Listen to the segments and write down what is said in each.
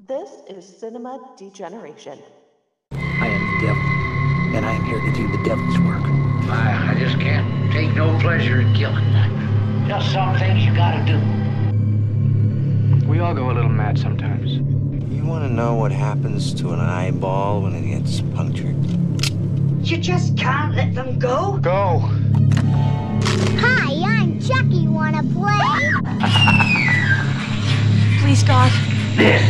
This is Cinema Degeneration. I am the devil, and I am here to do the devil's work. I just can't take no pleasure in killing. Just some things you gotta do. We all go a little mad sometimes. You want to know what happens to an eyeball when it gets punctured? You just can't let them go. Go! Hi, I'm Chucky. Wanna play? Please, God. This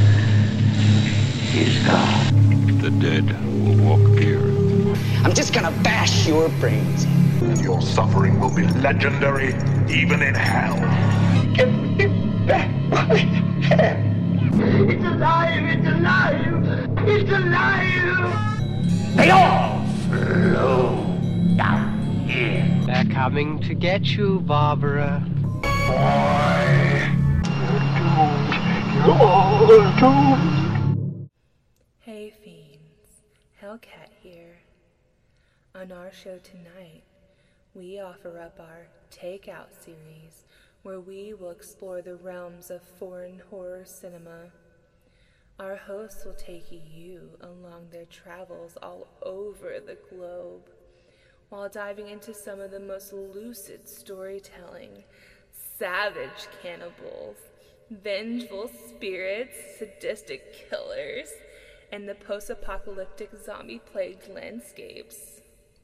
is God. The dead will walk here. I'm just gonna bash your brains in. And your suffering will be legendary, even in hell. Give me back my head. It's alive! It's alive! It's alive! They all flow down here. They're coming to get you, Barbara. Boy, Hey fiends, Hellcat here. On our show tonight, we offer up our Takeout series, where we will explore the realms of foreign horror cinema. Our hosts will take you along their travels all over the globe, while diving into some of the most lucid storytelling, savage cannibals, vengeful spirits, sadistic killers, and the post-apocalyptic zombie-plagued landscapes.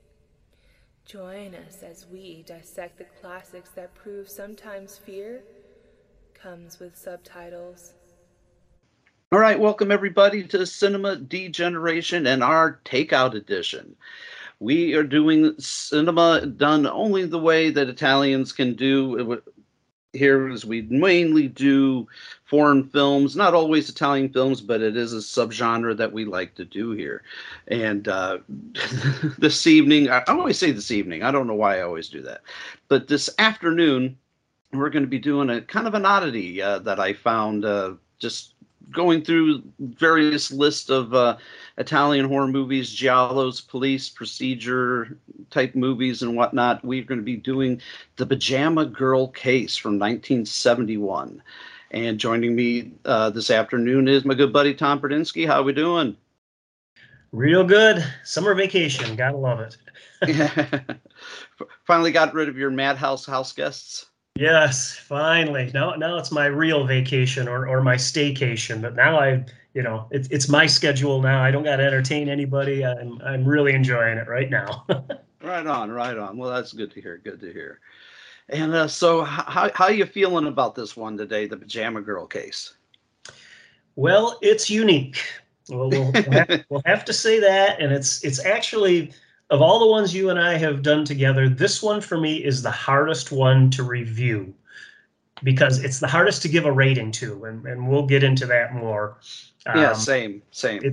Join us as we dissect the classics that prove sometimes fear comes with subtitles. All right, welcome everybody to Cinema Degeneration and our Takeout edition. We are doing cinema done only the way that Italians can do. Here is we mainly do foreign films, not always Italian films, but it is a subgenre that we like to do here. And this evening, I always say this evening, I don't know why I always do that, but this afternoon, we're going to be doing a kind of an oddity that I found just going through various lists of Italian horror movies, giallos, police, procedure type movies and whatnot. We're going to be doing The Pajama Girl Case from 1971. And joining me this afternoon is my good buddy Tom Perdinsky. How we doing? Real good. Summer vacation. Gotta love it. Finally got rid of your Madhouse house guests? Yes, finally. Now it's my real vacation or my staycation. But now it's my schedule now. I don't got to entertain anybody. I'm really enjoying it right now. Right on. Well, that's good to hear. Good to hear. And so, how are you feeling about this one today, the Pajama Girl Case? Well, it's unique. Well, we'll have to say that, and it's actually, of all the ones you and I have done together, this one for me is the hardest one to review because it's the hardest to give a rating to, and we'll get into that more. Yeah, same.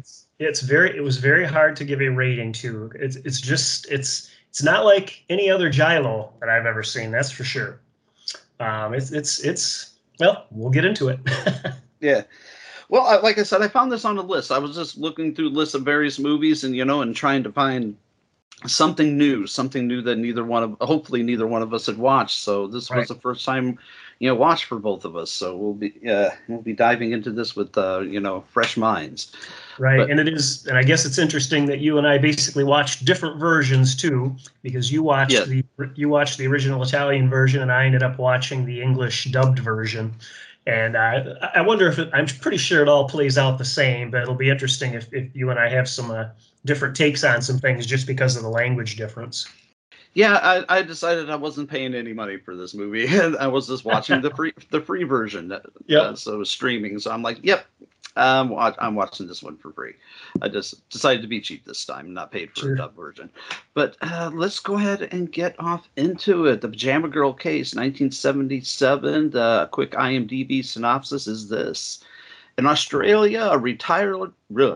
It was very hard to give a rating to. It's not like any other giallo that I've ever seen. That's for sure. Well, we'll get into it. Yeah. Well, like I said, I found this on a list. I was just looking through lists of various movies and trying to find something new that hopefully neither one of us had watched. So this was the first time, watch for both of us. So we'll be diving into this with fresh minds. Right. And I guess it's interesting that you and I basically watched different versions too, because you watched the original Italian version and I ended up watching the English dubbed version. And I wonder I'm pretty sure it all plays out the same, but it'll be interesting if you and I have some different takes on some things just because of the language difference. Yeah, I decided I wasn't paying any money for this movie, and I was just watching the free version. So it was streaming. So I'm like, yep, I'm watching this one for free. I just decided to be cheap this time, not paid for a dub version. But let's go ahead and get off into it. The Pajama Girl Case, 1977. The quick IMDb synopsis is this. In Australia, a retired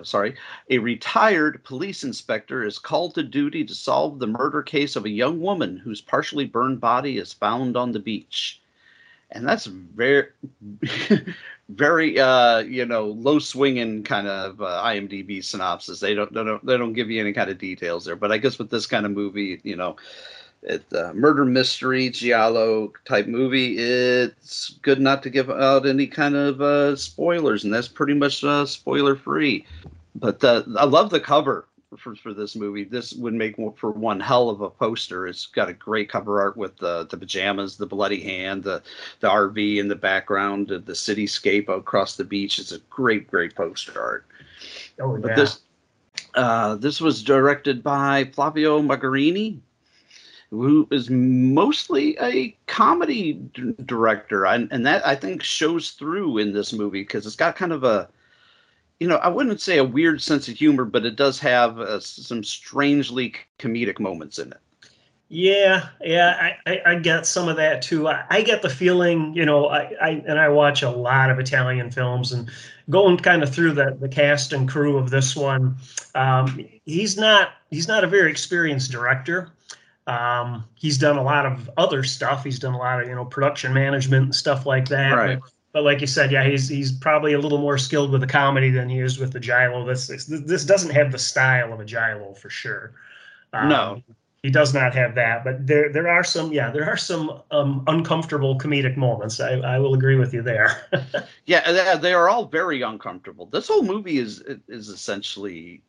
police inspector is called to duty to solve the murder case of a young woman whose partially burned body is found on the beach. And that's very, very, low swinging kind of IMDb synopsis. They don't give you any kind of details there. But I guess with this kind of movie, It's a murder mystery, giallo type movie. It's good not to give out any kind of spoilers, and that's pretty much spoiler free. But I love the cover for this movie. This would make for one hell of a poster. It's got a great cover art with the pajamas, the bloody hand, the RV in the background, the cityscape across the beach. It's a great poster art. Oh, yeah. But this was directed by Flavio Magarini, who is mostly a comedy director. And that, I think, shows through in this movie because it's got kind of a, I wouldn't say a weird sense of humor, but it does have some strangely comedic moments in it. Yeah, I get some of that too. I get the feeling, I watch a lot of Italian films, and going kind of through the cast and crew of this one, he's not a very experienced director. He's done a lot of other stuff. He's done a lot of production management and stuff like that. Right. But like you said, yeah, he's probably a little more skilled with the comedy than he is with the giallo. This doesn't have the style of a giallo for sure. No. He does not have that, but there are some uncomfortable comedic moments. I will agree with you there. Yeah, they are all very uncomfortable. This whole movie is essentially,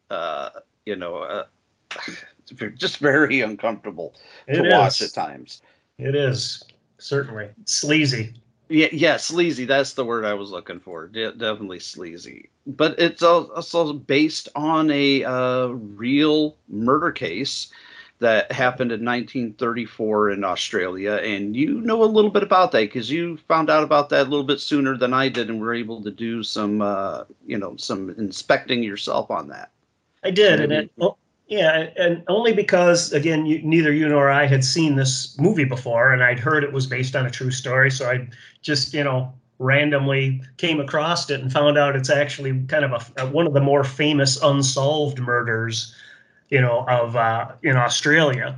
just very uncomfortable to watch at times. It is, certainly. Sleazy. Yeah, sleazy. That's the word I was looking for. Definitely sleazy. But it's also based on a real murder case that happened in 1934 in Australia. And you know a little bit about that because you found out about that a little bit sooner than I did and were able to do some inspecting yourself on that. I did. And only because, again, neither you nor I had seen this movie before, and I'd heard it was based on a true story. So I just, randomly came across it and found out it's actually kind of one of the more famous unsolved murders, in Australia.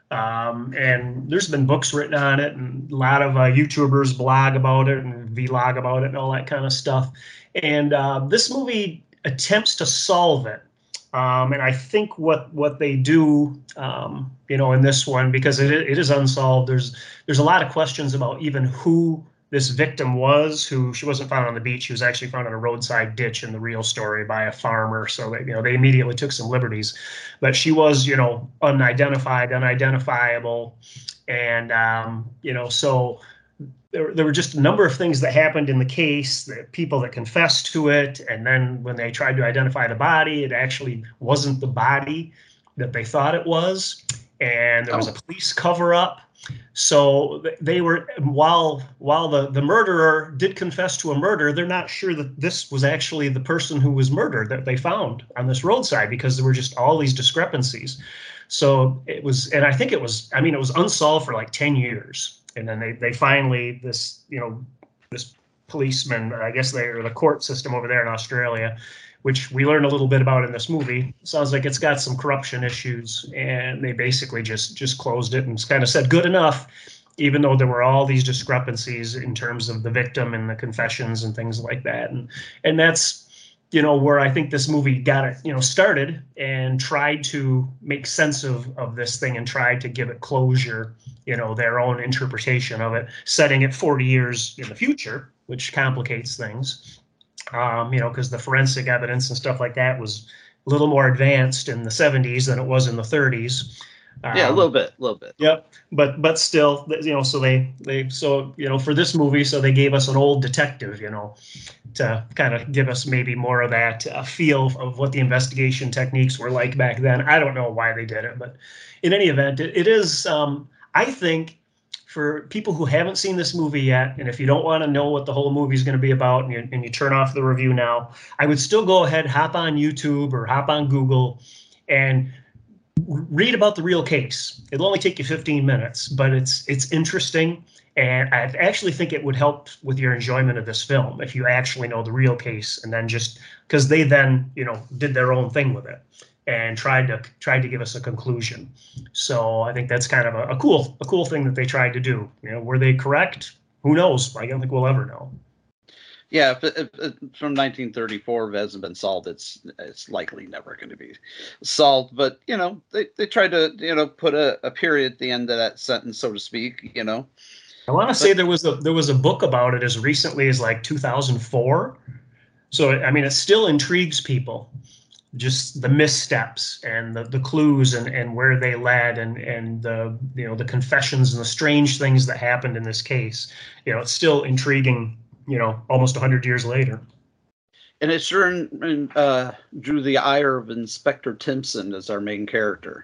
And there's been books written on it, and a lot of YouTubers blog about it and vlog about it and all that kind of stuff. And this movie attempts to solve it. And I think what they do, in this one, because it is unsolved, there's a lot of questions about even who this victim was. Who she wasn't found on the beach. She was actually found in a roadside ditch in the real story by a farmer. So they immediately took some liberties, but she was, unidentified, unidentifiable. And, so there were just a number of things that happened in the case, that people that confessed to it. And then when they tried to identify the body, it actually wasn't the body that they thought it was. And there was a police cover up. So they were, while the murderer did confess to a murder, they're not sure that this was actually the person who was murdered that they found on this roadside, because there were just all these discrepancies. So it was, and I think it was unsolved for like 10 years. And then they finally, this policeman, I guess they're the court system over there in Australia, which we learn a little bit about in this movie. Sounds like it's got some corruption issues, and they basically just closed it and kind of said good enough, even though there were all these discrepancies in terms of the victim and the confessions and things like that. And that's, where I think this movie got it, started and tried to make sense of this thing and tried to give it closure, their own interpretation of it, setting it 40 years in the future, which complicates things. Because the forensic evidence and stuff like that was a little more advanced in the 70s than it was in the 30s. Yeah, a little bit. Yep. But still, so for this movie, so they gave us an old detective, to kind of give us maybe more of that feel of what the investigation techniques were like back then. I don't know why they did it, but in any event, it is, I think, for people who haven't seen this movie yet, and if you don't want to know what the whole movie is going to be about, and you turn off the review now, I would still go ahead, hop on YouTube or hop on Google and read about the real case. It'll only take you 15 minutes, but it's interesting. And I actually think it would help with your enjoyment of this film if you actually know the real case, and then just because they then, did their own thing with it and tried to give us a conclusion. So I think that's kind of a cool thing that they tried to do. Were they correct? Who knows? I don't think we'll ever know. Yeah, if from 1934, if it hasn't been solved, it's likely never going to be solved. But they tried to put a period at the end of that sentence, so to speak. I want to say there was a book about it as recently as like 2004. So I mean, it still intrigues people, just the missteps and the clues and where they led and the confessions and the strange things that happened in this case. It's still intriguing. Almost 100 years later. And it sure drew the ire of Inspector Timpson as our main character.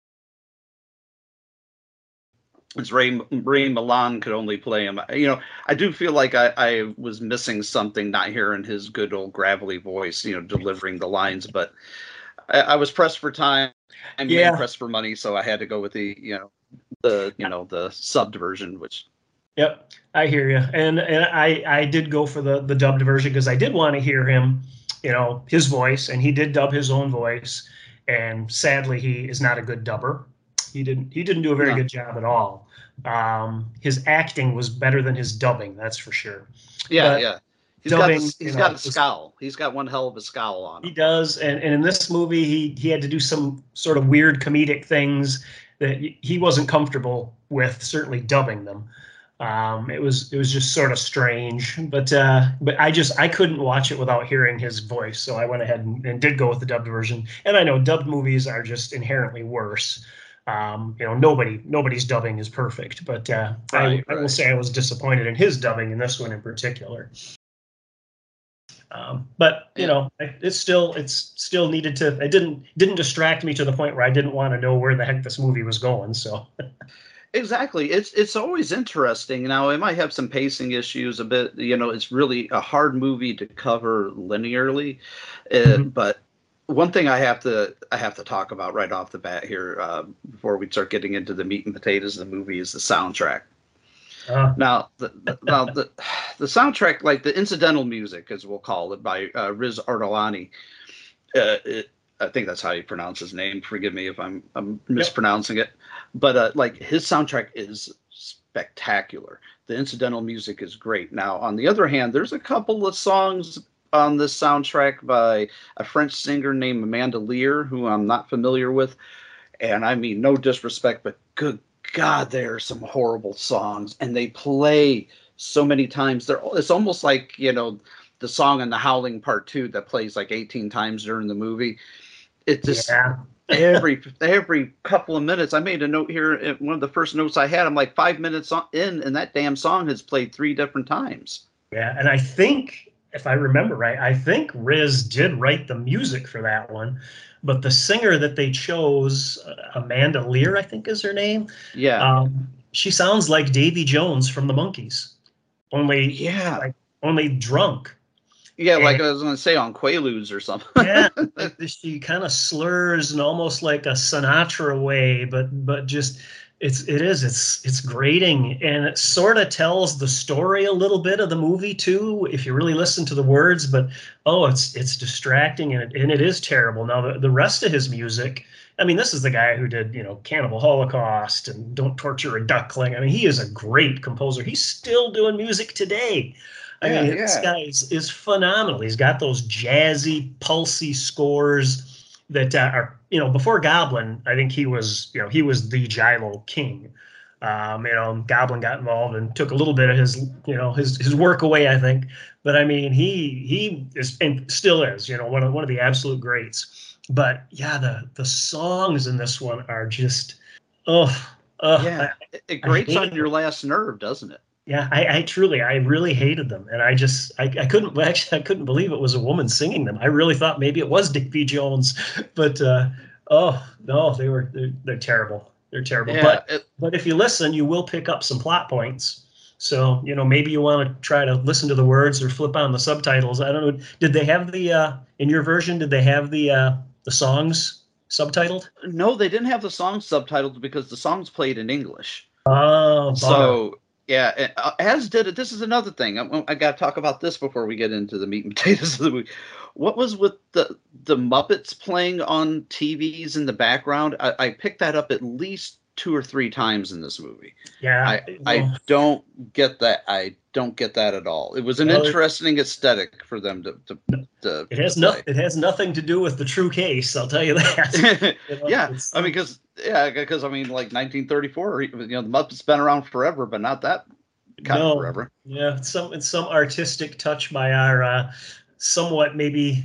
As Ray Milland could only play him. I do feel like I was missing something not hearing his good old gravelly voice, delivering the lines. But I was pressed for time. I'm pressed for money, so I had to go with the subbed version, which. Yep, I hear you, and I did go for the dubbed version because I did want to hear him, his voice, and he did dub his own voice, and sadly he is not a good dubber. He didn't do a very good job at all. His acting was better than his dubbing, that's for sure. Yeah. He's got a scowl. He's got one hell of a scowl on him. He does, and in this movie he had to do some sort of weird comedic things that he wasn't comfortable with, certainly dubbing them. It was just sort of strange, but I couldn't watch it without hearing his voice, so I went ahead and did go with the dubbed version. And I know dubbed movies are just inherently worse. Nobody's dubbing is perfect, but I will say I was disappointed in his dubbing in this one in particular. But it still needed to. It didn't distract me to the point where I didn't want to know where the heck this movie was going. So. Exactly. It's always interesting. Now, it might have some pacing issues a bit. It's really a hard movie to cover linearly. But one thing I have to talk about right off the bat here before we start getting into the meat and potatoes of the movie is the soundtrack. Now, the soundtrack, like the incidental music, as we'll call it, by Riz Ardelani. I think that's how you pronounce his name. Forgive me if I'm mispronouncing it. But like his soundtrack is spectacular. The incidental music is great. Now, on the other hand, there's a couple of songs on this soundtrack by a French singer named Amanda Lear, who I'm not familiar with. And I mean, no disrespect, but good God, there are some horrible songs. And they play so many times. It's almost like, the song in The Howling Part 2 that plays like 18 times during the movie. It just every couple of minutes. I made a note here. One of the first notes I had, I'm like 5 minutes in, and that damn song has played 3 different times. Yeah, and I think, if I remember right, I think Riz did write the music for that one. But the singer that they chose, Amanda Lear, I think is her name. Yeah. She sounds like Davy Jones from the Monkees. Only drunk. Yeah, like I was going to say, on Quaaludes or something. Yeah, she kind of slurs in almost like a Sinatra way, but just it's grating, and it sort of tells the story a little bit of the movie too, if you really listen to the words. But it's distracting, and it is terrible. Now the rest of his music. I mean, this is the guy who did, Cannibal Holocaust and Don't Torture a Duckling. I mean, he is a great composer. He's still doing music today. I mean, this guy is phenomenal. He's got those jazzy, pulsy scores that are, before Goblin, I think he was the Giallo king. Goblin got involved and took a little bit of his work away, I think. But I mean, he is and still is, one of the absolute greats. But yeah, the songs in this one are just it grates on your last nerve, doesn't it? Yeah, I really hated them, and I couldn't believe it was a woman singing them. I really thought maybe it was Davy Jones, but no, they're terrible. They're terrible. Yeah, but if you listen, you will pick up some plot points. So maybe you want to try to listen to the words or flip on the subtitles. I don't know. Did they have in your version? Did they have the songs subtitled? No, they didn't have the songs subtitled because the songs played in English. Oh, so. Yeah, as did it. This is another thing. I got to talk about this before we get into the meat and potatoes of the movie. What was with the Muppets playing on TVs in the background? I picked that up at least 2 or 3 times in this movie. Yeah, I don't get that. I don't get that at all. It was an interesting aesthetic for them to it has nothing to do with the true case, I'll tell you that. Yeah, I mean, because I mean, like 1934, the Muppets been around forever, but not that kind of forever. Yeah, it's some artistic touch by our somewhat maybe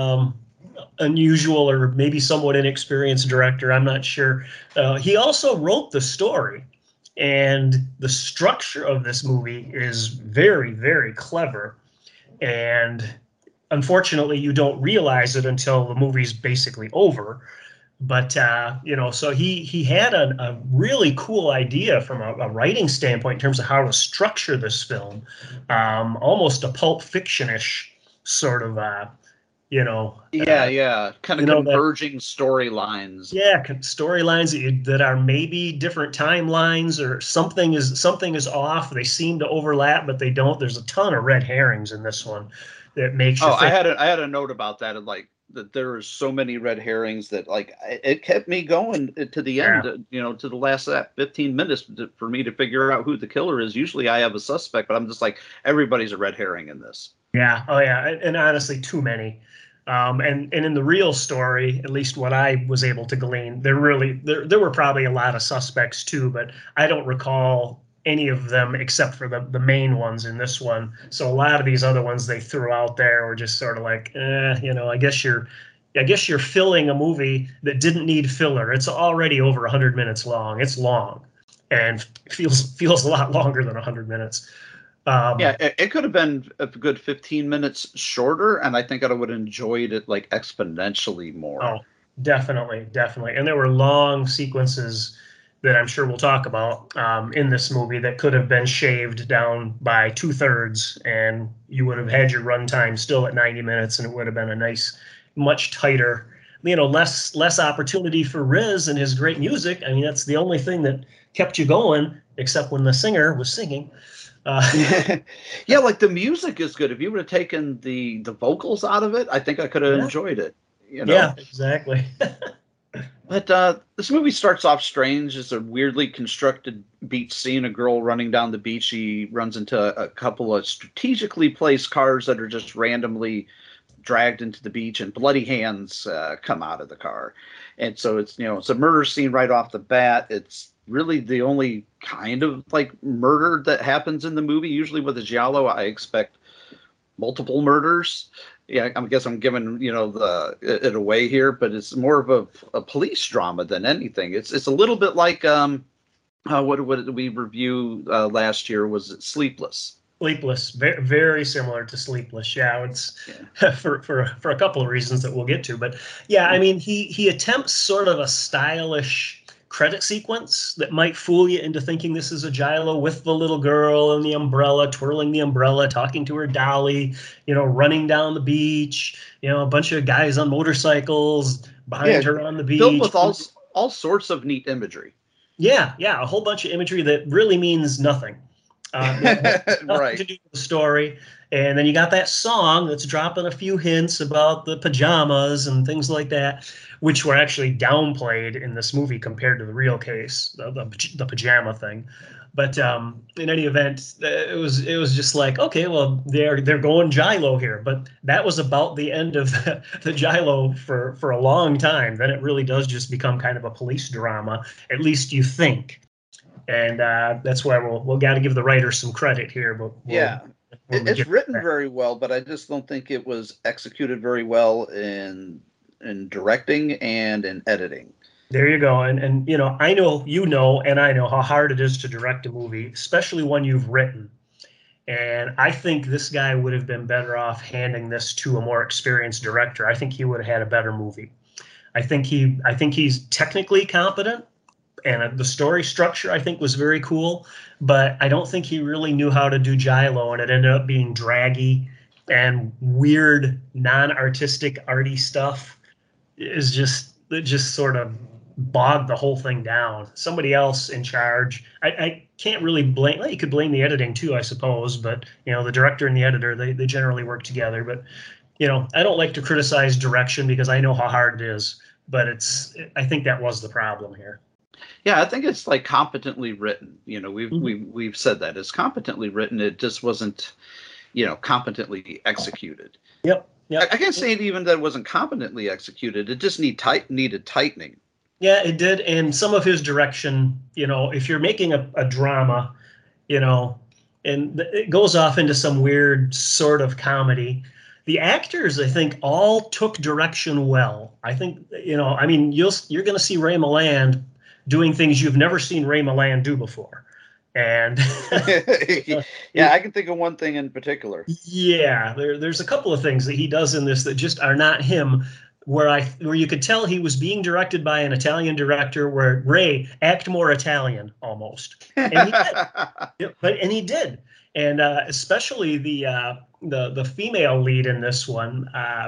unusual or maybe somewhat inexperienced director. I'm not sure. He also wrote the story, and the structure of this movie is very, very clever. And unfortunately, you don't realize it until the movie's basically over. But, so he had a really cool idea from a writing standpoint in terms of how to structure this film, almost a Pulp Fiction-ish sort of, kind of converging storylines. Yeah, storylines that are maybe different timelines, or something is off. They seem to overlap, but they don't. There's a ton of red herrings in this one that makes you think. I had a note about that, that there are so many red herrings that it kept me going to the end, to the last 15 minutes for me to figure out who the killer is. Usually I have a suspect, but I'm just like, everybody's a red herring in this. Yeah. Oh yeah. And honestly, too many. And in the real story, at least what I was able to glean, there were probably a lot of suspects too, but I don't recall any of them except for the main ones in this one. So a lot of these other ones they threw out there were just sort of like, I guess you're filling a movie that didn't need filler. It's already over 100 minutes long. It's long and feels a lot longer than 100 minutes. It could have been a good 15 minutes shorter, and I think I would have enjoyed it exponentially more. Oh, definitely. And there were long sequences that I'm sure we'll talk about in this movie that could have been shaved down by 2/3, and you would have had your runtime still at 90 minutes, and it would have been a nice, much tighter, less opportunity for Riz and his great music. I mean, that's the only thing that kept you going, except when the singer was singing. The music is good. If you would have taken the vocals out of it, I think I could have enjoyed it. Yeah, exactly. But this movie starts off strange. It's a weirdly constructed beach scene. A girl running down the beach. She runs into a couple of strategically placed cars that are just randomly dragged into the beach, and bloody hands come out of the car. And so it's a murder scene right off the bat. It's really the only kind of murder that happens in the movie. Usually with a giallo, I expect multiple murders. Yeah, I guess I'm giving it away here, but it's more of a police drama than anything. It's a little bit like what did we review last year? Was it Sleepless? Sleepless, very, very similar to Sleepless. Yeah, it's for a couple of reasons that we'll get to, but yeah, I mean he attempts sort of a stylish credit sequence that might fool you into thinking this is a giallo, with the little girl and the umbrella, twirling the umbrella, talking to her dolly, running down the beach, a bunch of guys on motorcycles behind her on the beach. Filled with all sorts of neat imagery. Yeah, a whole bunch of imagery that really means nothing. Nothing right. to do with the story. And then you got that song that's dropping a few hints about the pajamas and things like that, which were actually downplayed in this movie compared to the real case, the pajama thing. But in any event, it was just like, okay, well, they're going giallo here. But that was about the end of the giallo for a long time. Then it really does just become kind of a police drama, at least you think. And that's why we'll got to give the writer some credit here. But it's written very well, but I just don't think it was executed very well in directing and in editing. There you go. And I know and I know how hard it is to direct a movie, especially one you've written. And I think this guy would have been better off handing this to a more experienced director. I think he would have had a better movie. I think he's technically competent, and the story structure I think was very cool, but I don't think he really knew how to do giallo, and it ended up being draggy and weird, non-artistic, arty stuff. It just sort of bogged the whole thing down. Somebody else in charge. I can't really blame. Well, you could blame the editing too, I suppose. But the director and the editor, they generally work together. But I don't like to criticize direction because I know how hard it is. But I think that was the problem here. Yeah, I think it's like competently written. You know, we've said that it's competently written. It just wasn't, you know, competently executed. Yep. I can't say even that it wasn't competently executed. It just needed tightening. Yeah, it did. And some of his direction, you know, if you're making a drama, you know, and it goes off into some weird sort of comedy. The actors, I think, all took direction well. I think, you know, I mean, you're going to see Ray Milland doing things you've never seen Ray Milland do before. And yeah, I can think of one thing in particular. Yeah, there's a couple of things that he does in this that just are not him, where you could tell he was being directed by an Italian director, where Ray, act more Italian almost. And he did. And he did. And especially the female lead in this one,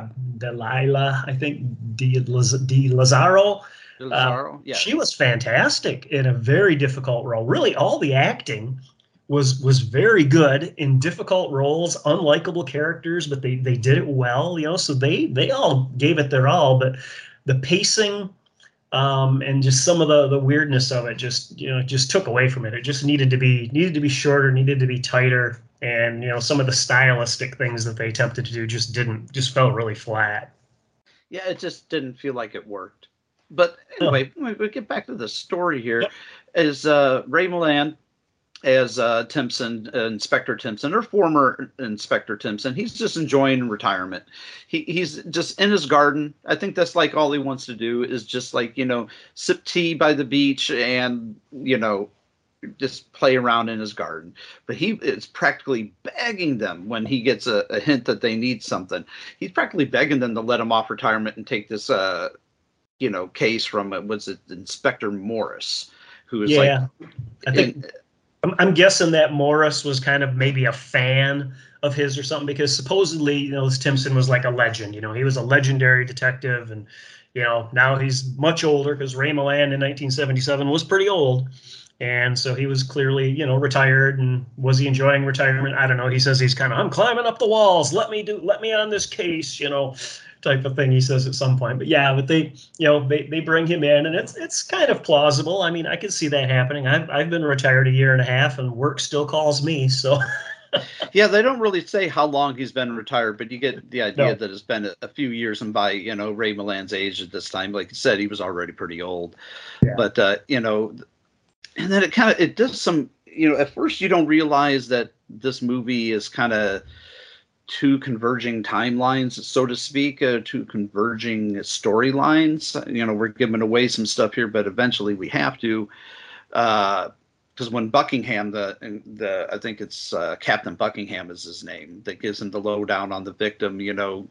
Delilah, I think, Di Lazzaro. Yeah. She was fantastic in a very difficult role. Really, all the acting was very good in difficult roles, unlikable characters, but they did it well, you know. So they all gave it their all. But the pacing and just some of the weirdness of it just took away from it. It just needed to be shorter, needed to be tighter, and you know, some of the stylistic things that they attempted to do just felt really flat. Yeah, it just didn't feel like it worked. But anyway, we get back to the story here. Yep. Is Ray Milland as Timpson, Inspector Timpson, or former Inspector Timpson. He's just enjoying retirement. He's just in his garden. I think that's like all he wants to do is just like, you know, sip tea by the beach and, you know, just play around in his garden. But he is practically begging them when he gets a hint that they need something. He's practically begging them to let him off retirement and take this, you know, case from, was it Inspector Morris, who is I think I'm guessing that Morris was kind of maybe a fan of his or something, because supposedly, you know, this Timpson was like a legend. You know, he was a legendary detective, and you know, now he's much older because Ray Milland in 1977 was pretty old, and so he was clearly, you know, retired. And was he enjoying retirement? I don't know. He says he's kind of, I'm climbing up the walls. Let me on this case, you know, type of thing he says at some point. But yeah, but they bring him in, and it's kind of plausible. I mean, I can see that happening. I've been retired a year and a half, and work still calls me. So yeah, they don't really say how long he's been retired, but you get the idea that it's been a few years. And by, you know, Ray Milland's age at this time, like you said, he was already pretty old. Yeah. But you know, and then it does some, you know, at first you don't realize that this movie is kind of two converging timelines, so to speak, two converging storylines. You know, we're giving away some stuff here, but eventually we have to, because when Buckingham, the I think it's Captain Buckingham is his name, that gives him the lowdown on the victim, you know,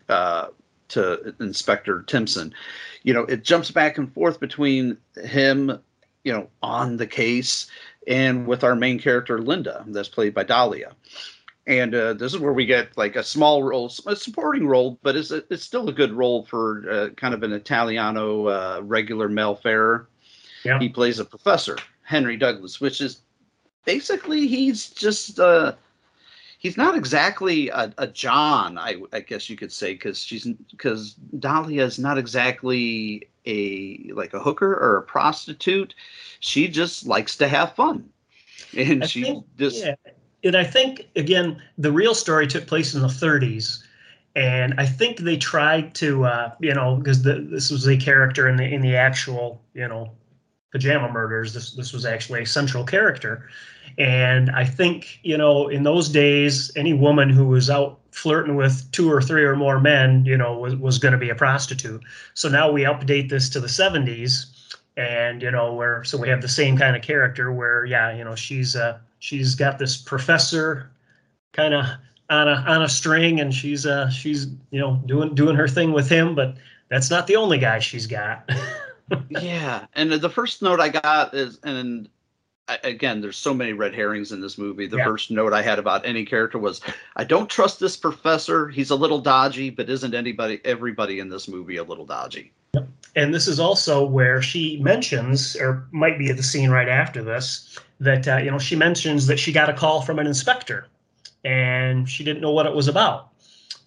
to Inspector Timpson. You know, it jumps back and forth between him, you know, on the case, and with our main character Linda, that's played by Dahlia. And this is where we get like a small role, a supporting role, but it's still a good role for kind of an Italiano regular male farer. Yeah. He plays a professor, Henry Douglas, which is basically, he's just he's not exactly a John, I guess you could say, because Dahlia is not exactly a hooker or a prostitute. She just likes to have fun, and And I think, again, the real story took place in the 30s. And I think they tried to, you know, because this was a character in the actual, you know, Pajama Murders. This was actually a central character. And I think, you know, in those days, any woman who was out flirting with 2 or 3 or more men, you know, was going to be a prostitute. So now we update this to the 70s. And, you know, so we have the same kind of character where, yeah, you know, she's got this professor kind of on a string, and she's you know, doing her thing with him, but that's not the only guy she's got. Yeah, and the first note I got is, and again, there's so many red herrings in this movie. The first note I had about any character was, I don't trust this professor. He's a little dodgy, but isn't everybody in this movie a little dodgy? Yep. And this is also where she mentions, or might be at the scene right after this, that, you know, she mentions that she got a call from an inspector and she didn't know what it was about.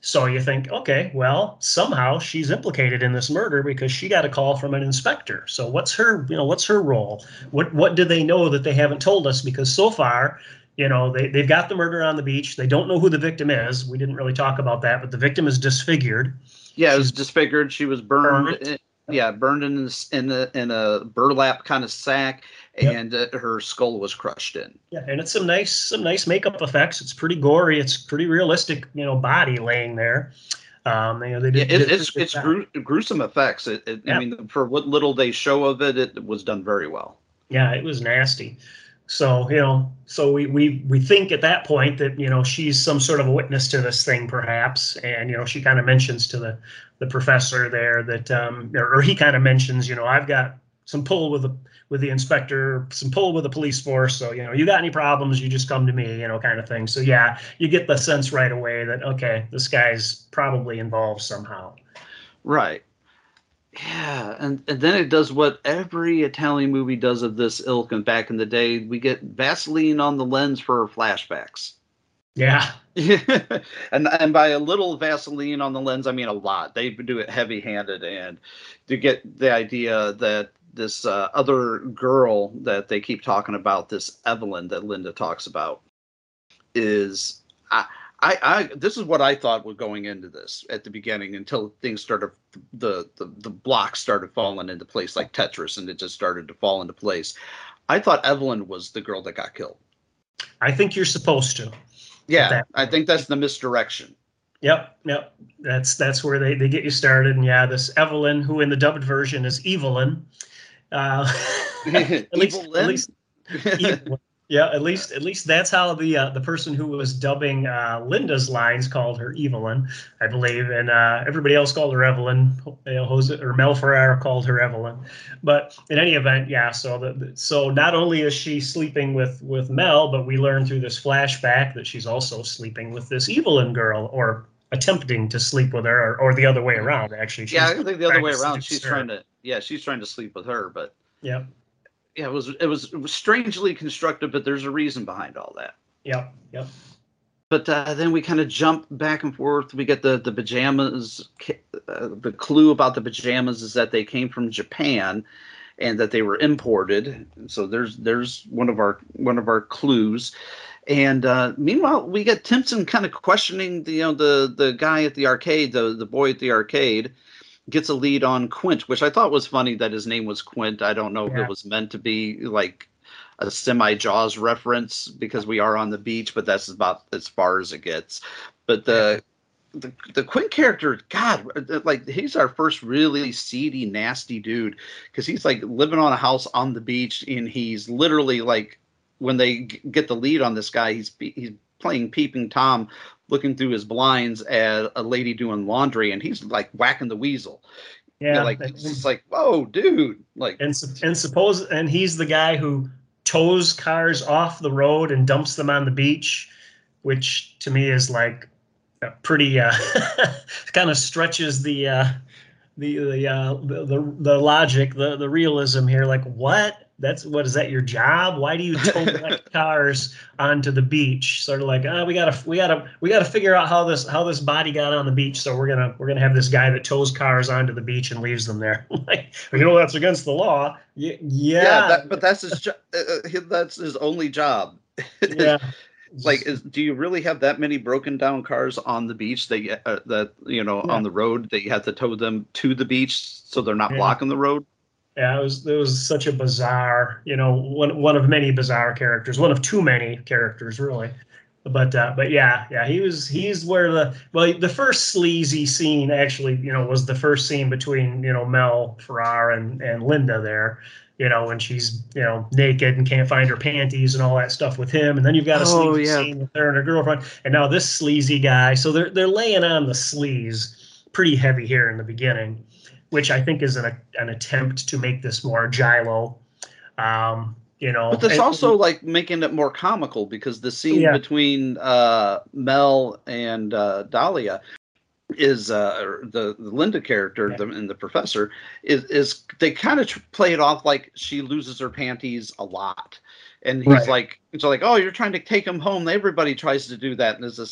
So you think, okay, well, somehow she's implicated in this murder because she got a call from an inspector. So what's her role? What do they know that they haven't told us? Because so far, they've got the murder on the beach. They don't know who the victim is. We didn't really talk about that, but the victim is disfigured. Yeah, it was disfigured. She was burned. Burned in a burlap kind of sack, and her skull was crushed in. Yeah, and it's some nice makeup effects. It's pretty gory. It's pretty realistic, body laying there. It's gruesome effects. I mean, for what little they show of it, it was done very well. Yeah, it was nasty. So, so we think at that point that, she's some sort of a witness to this thing, perhaps. And, she kind of mentions to the professor there that, or he kind of mentions, I've got some pull with the inspector, some pull with the police force. So, you got any problems, you just come to me, kind of thing. So, yeah, you get the sense right away that, okay, this guy's probably involved somehow. Right. Yeah, and then it does what every Italian movie does of this ilk, and back in the day, we get Vaseline on the lens for flashbacks. Yeah. and by a little Vaseline on the lens, I mean a lot. They do it heavy-handed, and to get the idea that this other girl that they keep talking about, this Evelyn that Linda talks about, is... this is what I thought was going into this at the beginning until things started, the blocks started falling into place like Tetris, and it just started to fall into place. I thought Evelyn was the girl that got killed. I think you're supposed to. Yeah, I think that's the misdirection. Yep. That's where they get you started. And yeah, this Evelyn, who in the dubbed version is Evelyn. At least Evelyn. Yeah, at least that's how the person who was dubbing Linda's lines called her Evelyn, I believe, and everybody else called her Evelyn. Or Mel Ferrara called her Evelyn. But in any event, yeah. So not only is she sleeping with Mel, but we learn through this flashback that she's also sleeping with this Evelyn girl, or attempting to sleep with her, or the other way around. Actually, I think the other way around. She's trying to sleep with her, but yeah. Yeah, it was strangely constructed, but there's a reason behind all that. Yep. But then we kind of jump back and forth. We get the pajamas. The clue about the pajamas is that they came from Japan, and that they were imported. So there's one of our clues. And meanwhile, we get Timpson kind of questioning the guy at the arcade, the boy at the arcade. Gets a lead on Quint, which I thought was funny that his name was Quint. I don't know if it was meant to be like a semi-Jaws reference because we are on the beach, but that's about as far as it gets. But the Quint character, God, like he's our first really seedy, nasty dude because he's like living on a house on the beach, and he's literally like when they get the lead on this guy, he's playing Peeping Tom, looking through his blinds at a lady doing laundry, and he's like whacking the weasel. Yeah, it's like, whoa, dude! Like, and he's the guy who tows cars off the road and dumps them on the beach, which to me is like a pretty kind of stretches the logic, the realism here. Like, what? What is that your job? Why do you tow cars onto the beach? Sort of like, we gotta figure out how this body got on the beach. So we're gonna have this guy that tows cars onto the beach and leaves them there. Like, that's against the law. Yeah. But that's his job. That's his only job. Yeah. Like, do you really have that many broken down cars on the beach that on the road that you have to tow them to the beach so they're not blocking the road? Yeah, it was such a bizarre, one of many bizarre characters, one of too many characters, really. But he's where the first sleazy scene actually, was the first scene between, Mel Ferrara and Linda there, when she's, naked and can't find her panties and all that stuff with him. And then you've got a sleazy scene with her and her girlfriend. And now this sleazy guy. So they're laying on the sleaze pretty heavy here in the beginning, which I think is an attempt to make this more giallo, But there's also like making it more comical because the scene between Mel and Dahlia is the Linda character and the professor is they kind of play it off like she loses her panties a lot, and he's like, it's like, oh, you're trying to take him home. Everybody tries to do that, and it's just like,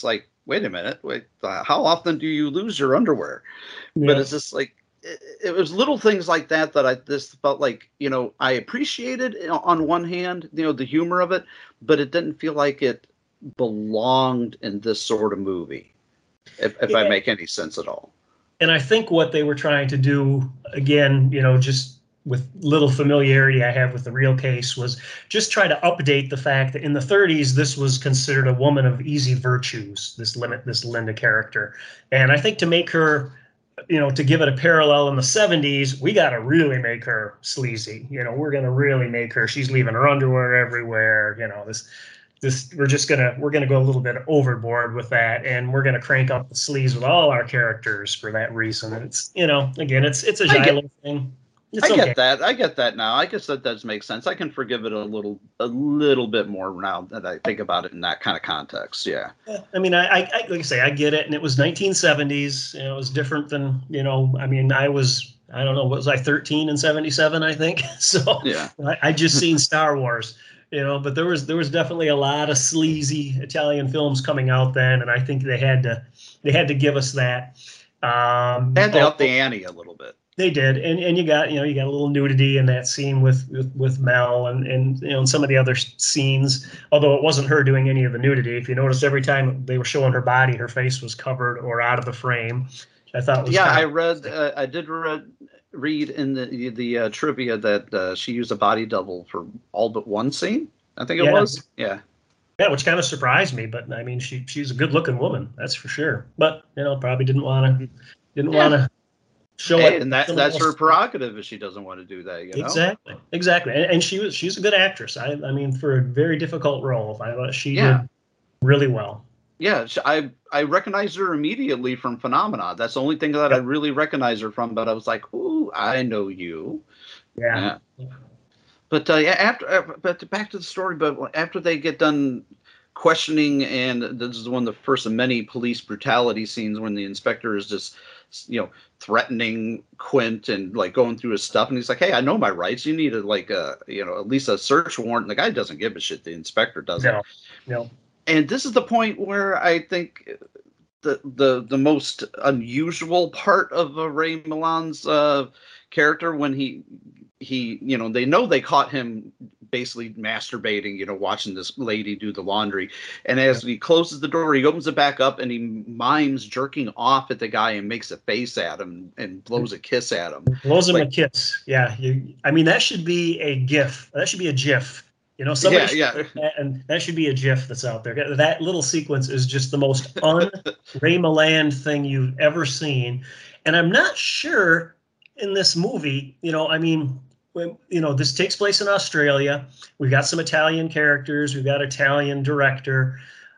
wait a minute, how often do you lose your underwear? Yeah. But it's just like, it was little things like that that I just felt like, I appreciated on one hand, the humor of it, but it didn't feel like it belonged in this sort of movie, if I make any sense at all. And I think what they were trying to do, again, just with little familiarity I have with the real case, was just try to update the fact that in the 30s, this was considered a woman of easy virtues, this Linda character. And I think to make her, to give it a parallel in the 70s, we got to really make her sleazy. We're going to really make her, she's leaving her underwear everywhere. We're gonna go a little bit overboard with that, and we're gonna crank up the sleaze with all our characters for that reason. And it's again, it's a Giallo thing. I get that. I get that now. I guess that does make sense. I can forgive it a little bit more now that I think about it in that kind of context. Yeah. I mean, I like I say, I get it, and it was 1970s. It was different than I mean, I don't know, what was I, 13 in 77, I think. So yeah, I just seen Star Wars. But there was definitely a lot of sleazy Italian films coming out then, and I think they had to give us that. And they upped the ante a little bit. They did, and you got a little nudity in that scene with Mel and some of the other scenes. Although it wasn't her doing any of the nudity. If you notice, every time they were showing her body, her face was covered or out of the frame. I thought was I did read in the trivia that she used a body double for all but one scene. I think it was. Yeah, which kind of surprised me. But I mean, she's a good looking woman, that's for sure. But probably didn't want to show it. And that's her prerogative if she doesn't want to do that. Exactly. And she's a good actress. I mean, for a very difficult role, she did really well. Yeah, I recognized her immediately from Phenomena. That's the only thing that I really recognize her from. But I was like, "Ooh, I know you." Yeah. But but back to the story. But after they get done questioning, and this is one of the first of many police brutality scenes when the inspector is just, threatening Quint and like going through his stuff, and he's like, "Hey, I know my rights. You need at least a search warrant." And the guy doesn't give a shit. The inspector doesn't. No. And this is the point where I think the most unusual part of Ray Milland's character, when he they know they caught him basically masturbating, watching this lady do the laundry, and as he closes the door, he opens it back up and he mimes jerking off at the guy and makes a face at him and blows a kiss at him. Blows him a kiss. Yeah, I mean, that should be a GIF. That should be a GIF. Somebody and that should be a GIF that's out there. That little sequence is just the most un-Ray Milland thing you've ever seen. And I'm not sure in this movie, I mean, when, this takes place in Australia. We've got some Italian characters. We've got Italian director.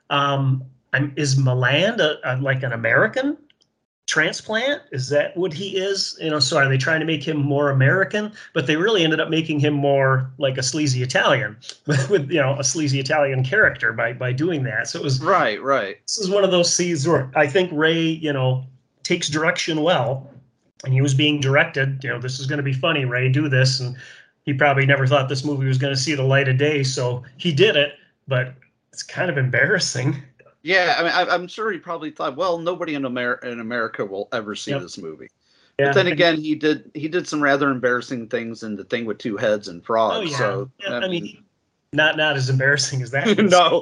Is Milland like an American transplant? Is that what he is? So are they trying to make him more American? But they really ended up making him more like a sleazy Italian with a sleazy Italian character by doing that. So it was right. This is one of those scenes where I think Ray, takes direction well, and he was being directed. This is going to be funny, Ray, do this, and he probably never thought this movie was going to see the light of day. So he did it, but it's kind of embarrassing. Yeah, I mean, I'm sure he probably thought, well, nobody in America will ever see this movie. Yeah. But then again, he did some rather embarrassing things in The Thing with Two Heads and Frogs. Oh, yeah. So I mean, not as embarrassing as that. No.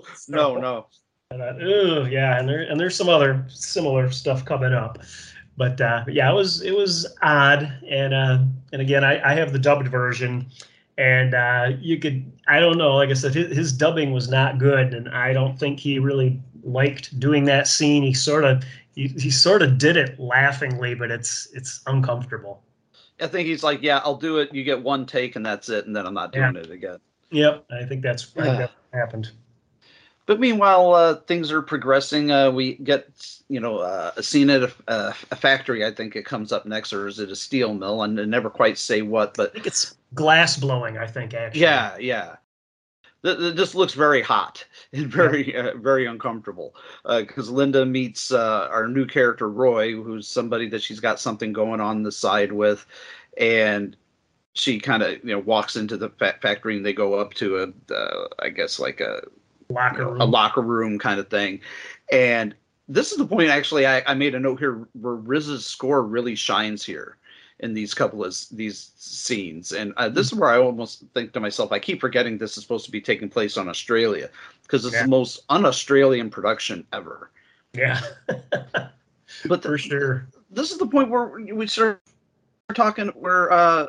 And there's some other similar stuff coming up. But it was odd, and again, I have the dubbed version. And I don't know, like I said, his dubbing was not good, and I don't think he really liked doing that scene. He sort of did it laughingly, but it's uncomfortable. I think he's like, yeah, I'll do it. You get one take and that's it, and then I'm not doing it again. Yep, I think that's what happened. But meanwhile, things are progressing. We get, a scene at a factory. I think it comes up next, or is it a steel mill? And they never quite say what, but I think it's glass blowing. I think actually. Yeah. This looks very hot and very uncomfortable. Because Linda meets our new character Roy, who's somebody that she's got something going on the side with, and she kind of walks into the factory, and they go up to I guess like a locker room. A locker room kind of thing, and this is the point, actually, I made a note here where Riz's score really shines here in these couple of these scenes. And this is where I almost think to myself, I keep forgetting this is supposed to be taking place on Australia, because it's the most un-Australian production ever. Yeah. But for sure. This is the point where we start talking where,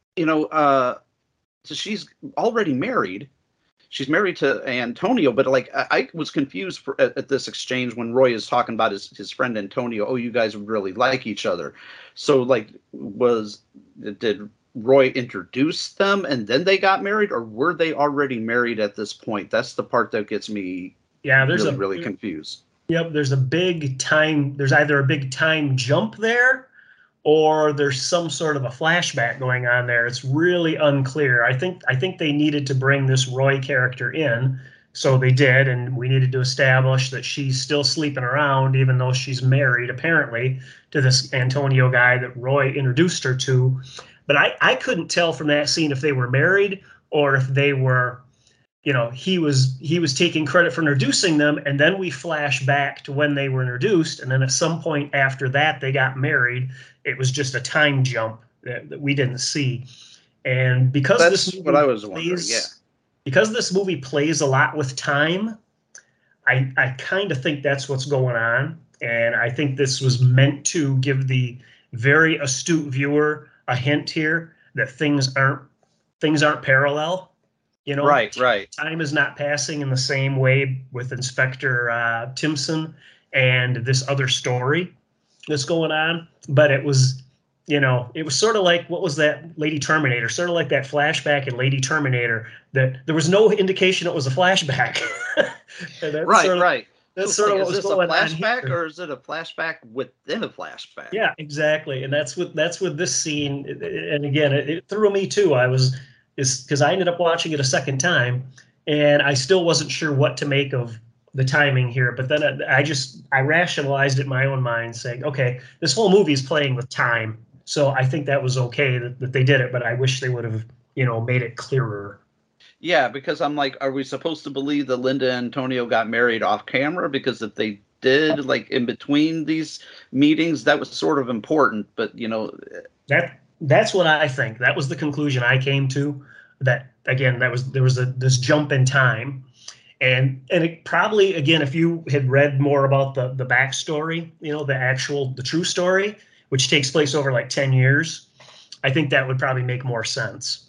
so she's already married. She's married to Antonio, but like I was confused at this exchange when Roy is talking about his friend Antonio. Oh, you guys really like each other. So like, did Roy introduce them and then they got married, or were they already married at this point? That's the part that gets me really confused. Yep, there's either a big time jump there, or there's some sort of a flashback going on there. It's really unclear. I think they needed to bring this Roy character in, so they did, and we needed to establish that she's still sleeping around, even though she's married, apparently, to this Antonio guy that Roy introduced her to. But I couldn't tell from that scene if they were married or if they were, he was taking credit for introducing them, and then we flash back to when they were introduced, and then at some point after that they got married. It was just a time jump that we didn't see. And because that's what I was wondering, because this movie plays a lot with time, I kind of think that's what's going on. And I think this was meant to give the very astute viewer a hint here that things aren't parallel. Right. Time is not passing in the same way with Inspector Timpson and this other story that's going on. But it was, it was sort of like, what was that, Lady Terminator? Sort of like that flashback in Lady Terminator, that there was no indication it was a flashback. Right. That's sort of what was going on. Is this a flashback, or is it a flashback within a flashback? Yeah, exactly. And that's what this scene. And again, it threw me too. Because I ended up watching it a second time, and I still wasn't sure what to make of the timing here. But then I rationalized it in my own mind, saying, okay, this whole movie is playing with time. So I think that was okay that they did it, but I wish they would have, made it clearer. Yeah, because I'm like, are we supposed to believe that Linda and Antonio got married off camera? Because if they did, like in between these meetings, that was sort of important. But, that's what I think. That was the conclusion I came to. That again, there was this jump in time. And it probably, again, if you had read more about the backstory, the true story, which takes place over like 10 years, I think that would probably make more sense.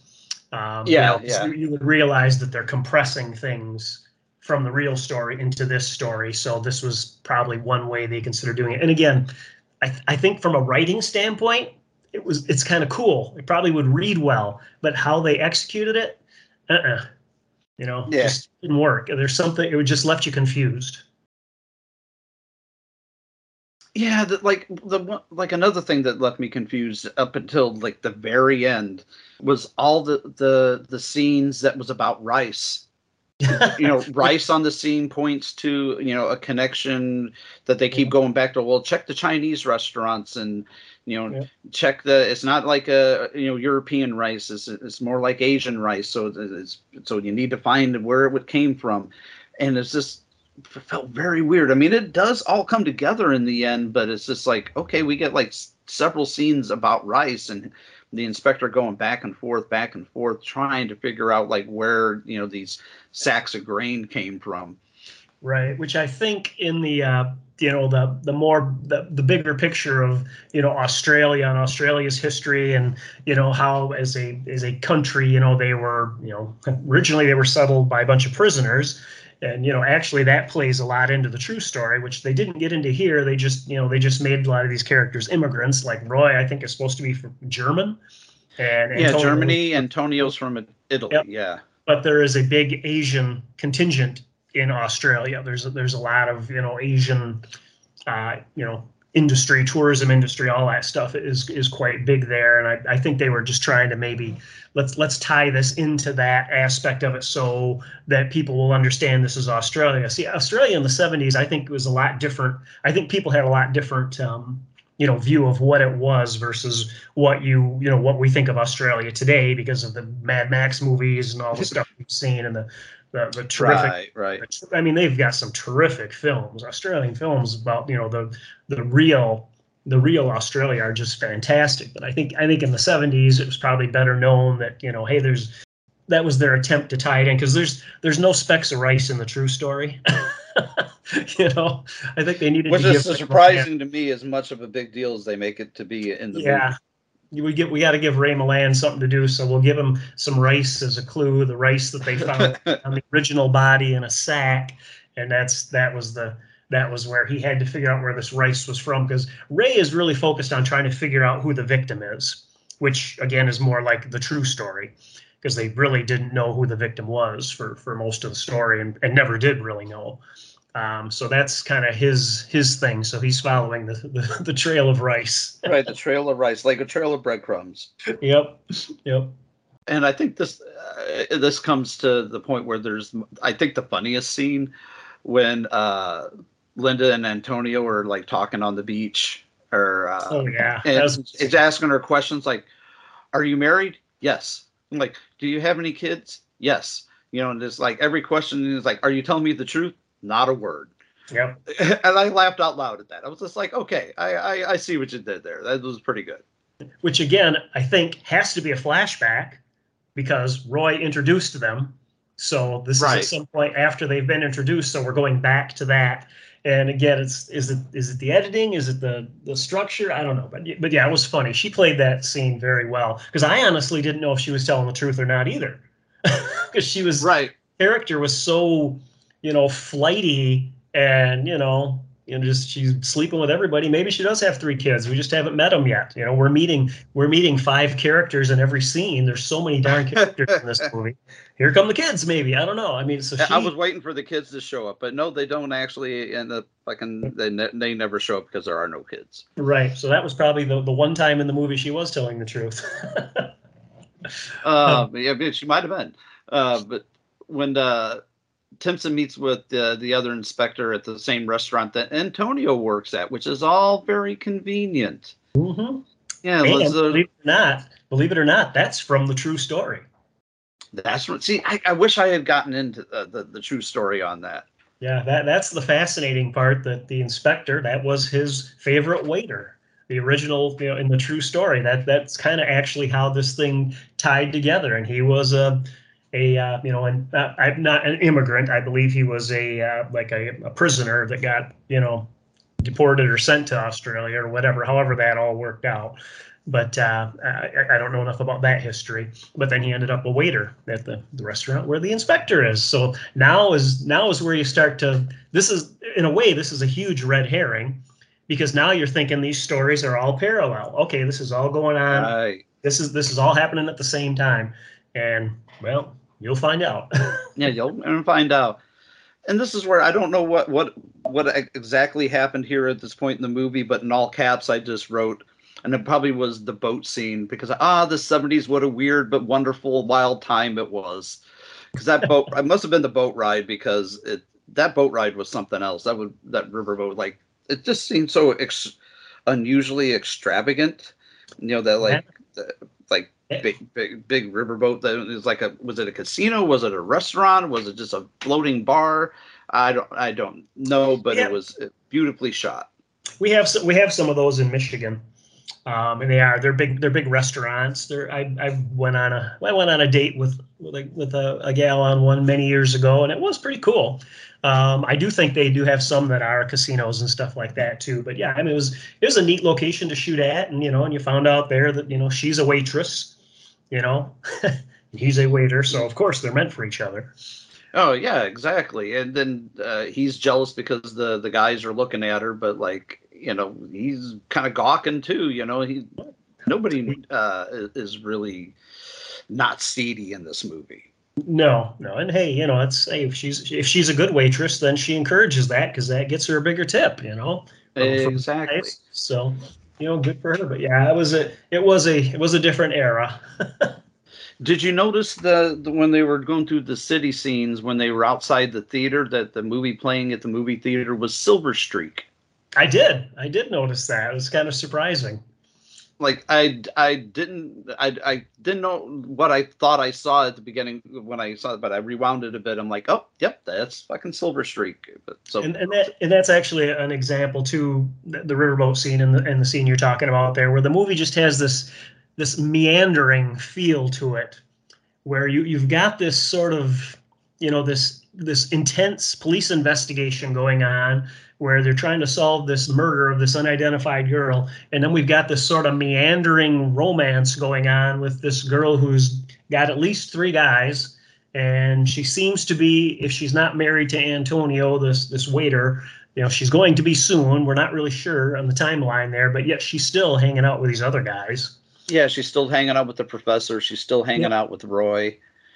You would realize that they're compressing things from the real story into this story. So this was probably one way they consider doing it. And again, I think from a writing standpoint, it's kind of cool. It probably would read well, but how they executed it, just didn't work. There's something, it just left you confused. Yeah, another thing that left me confused up until like the very end was all the scenes that was about rice. Rice on the scene points to a connection that they keep going back to. Well, check the Chinese restaurants and check it's not like a European rice. It's more like Asian rice. So you need to find where it came from, and it's just felt very weird. I mean, it does all come together in the end, but it's just like, okay, we get like several scenes about rice and the inspector going back and forth, trying to figure out like where these sacks of grain came from. Right, which I think in the the bigger picture of Australia and Australia's history, and how as a country they were originally they were settled by a bunch of prisoners, and actually that plays a lot into the true story, which they didn't get into here. They just made a lot of these characters immigrants. Like Roy, I think is supposed to be from German, and Germany. Antonio's from Italy. Yep. Yeah, but there is a big Asian contingent in Australia. There's a lot of Asian industry, tourism industry, all that stuff is quite big there, and I think they were just trying to maybe let's tie this into that aspect of it so that people will understand this is Australia. See, Australia in the 70s, I think it was a lot different. I think people had a lot different view of what it was versus what what we think of Australia today because of the Mad Max movies and all the stuff we've seen and the terrific. Right. I mean, they've got some terrific films, Australian films about the real Australia are just fantastic. But I think in the 70s it was probably better known that hey, that was their attempt to tie it in, because there's no specks of rice in the true story. I think they needed which to is surprising to me, as much of a big deal as they make it to be in the movie. We got to give Ray Milland something to do, so we'll give him some rice as a clue. The rice that they found on the original body in a sack, and that was where he had to figure out where this rice was from, because Ray is really focused on trying to figure out who the victim is, which again is more like the true story, because they really didn't know who the victim was for most of the story, and never did really know. So that's kind of his thing. So he's following the trail of rice. Right, the trail of rice, like a trail of breadcrumbs. Yep. And I think this comes to the point where there's, I think, the funniest scene when Linda and Antonio are like talking on the beach, or and it's asking her questions like, "Are you married?" Yes. I'm like, "Do you have any kids?" Yes. And it's like every question is like, "Are you telling me the truth?" Not a word. Yep. And I laughed out loud at that. I was just like, okay, I see what you did there. That was pretty good. Which again, I think has to be a flashback, because Roy introduced them. So this is at some point after they've been introduced. So we're going back to that. And again, is it the editing? Is it the structure? I don't know. But yeah, it was funny. She played that scene very well, because I honestly didn't know if she was telling the truth or not either. Because she was character was so flighty, and just she's sleeping with everybody. Maybe she does have 3 kids. We just haven't met them yet. We're meeting 5 characters in every scene. There's so many darn characters in this movie. Here come the kids. Maybe, I don't know. I mean, I was waiting for the kids to show up, but no, they don't actually end up they never show up because there are no kids. Right. So that was probably the one time in the movie she was telling the truth. Yeah, she might have been. But when Timpson meets with the other inspector at the same restaurant that Antonio works at, which is all very convenient. Mm-hmm. Yeah, believe it or not, that's from the true story. That's what. See, I wish I had gotten into the true story on that. Yeah, that's the fascinating part. That the inspector, that was his favorite waiter. The original, in the true story, that's kind of actually how this thing tied together. And he was I'm not an immigrant. I believe he was a prisoner that got, deported or sent to Australia or whatever, however that all worked out. But I don't know enough about that history. But then he ended up a waiter at the restaurant where the inspector is. So now is where you start to, this is a huge red herring, because now you're thinking these stories are all parallel. Okay, this is all going on. Right. This is all happening at the same time. And, well, you'll find out. Yeah, you'll find out. And this is where I don't know what exactly happened here at this point in the movie, but in all caps I just wrote, and it probably was the boat scene, because the 70s, what a weird but wonderful wild time it was. Because that boat, it must have been the boat ride, because that boat ride was something else. That riverboat, like, it just seemed so unusually extravagant. That big riverboat that was like was it a casino? Was it a restaurant? Was it just a floating bar? I don't know, but it was beautifully shot. We have some of those in Michigan, and they're big restaurants. I went on a date with a gal on one many years ago, and it was pretty cool. I do think they do have some that are casinos and stuff like that too. But yeah, I mean, it was a neat location to shoot at, and and you found out there that she's a waitress, he's a waiter, so of course they're meant for each other. Oh yeah, exactly. And then he's jealous because the guys are looking at her, but he's kind of gawking too. Nobody is really not seedy in this movie. No, and hey, if she's a good waitress, then she encourages that, because that gets her a bigger tip. Exactly. So good for her. But yeah, it was a different era. Did you notice when they were going through the city scenes, when they were outside the theater, that the movie playing at the movie theater was Silver Streak? I did notice that. It was kind of surprising. like I didn't know what I thought I saw at the beginning when I saw it, but I rewound it a bit. I'm like, oh, yep, that's fucking Silver Streak. But so and that's actually an example too, the riverboat scene and the scene you're talking about there, where the movie just has this meandering feel to it, where you've got this sort of, you know, this intense police investigation going on, where they're trying to solve this murder of this unidentified girl. And then we've got this sort of meandering romance going on with this girl who's got at least 3 guys. And she seems to be, if she's not married to Antonio, this waiter, you know, she's going to be soon. We're not really sure on the timeline there, but yet she's still hanging out with these other guys. Yeah, she's still hanging out with the professor. She's still hanging out with Roy.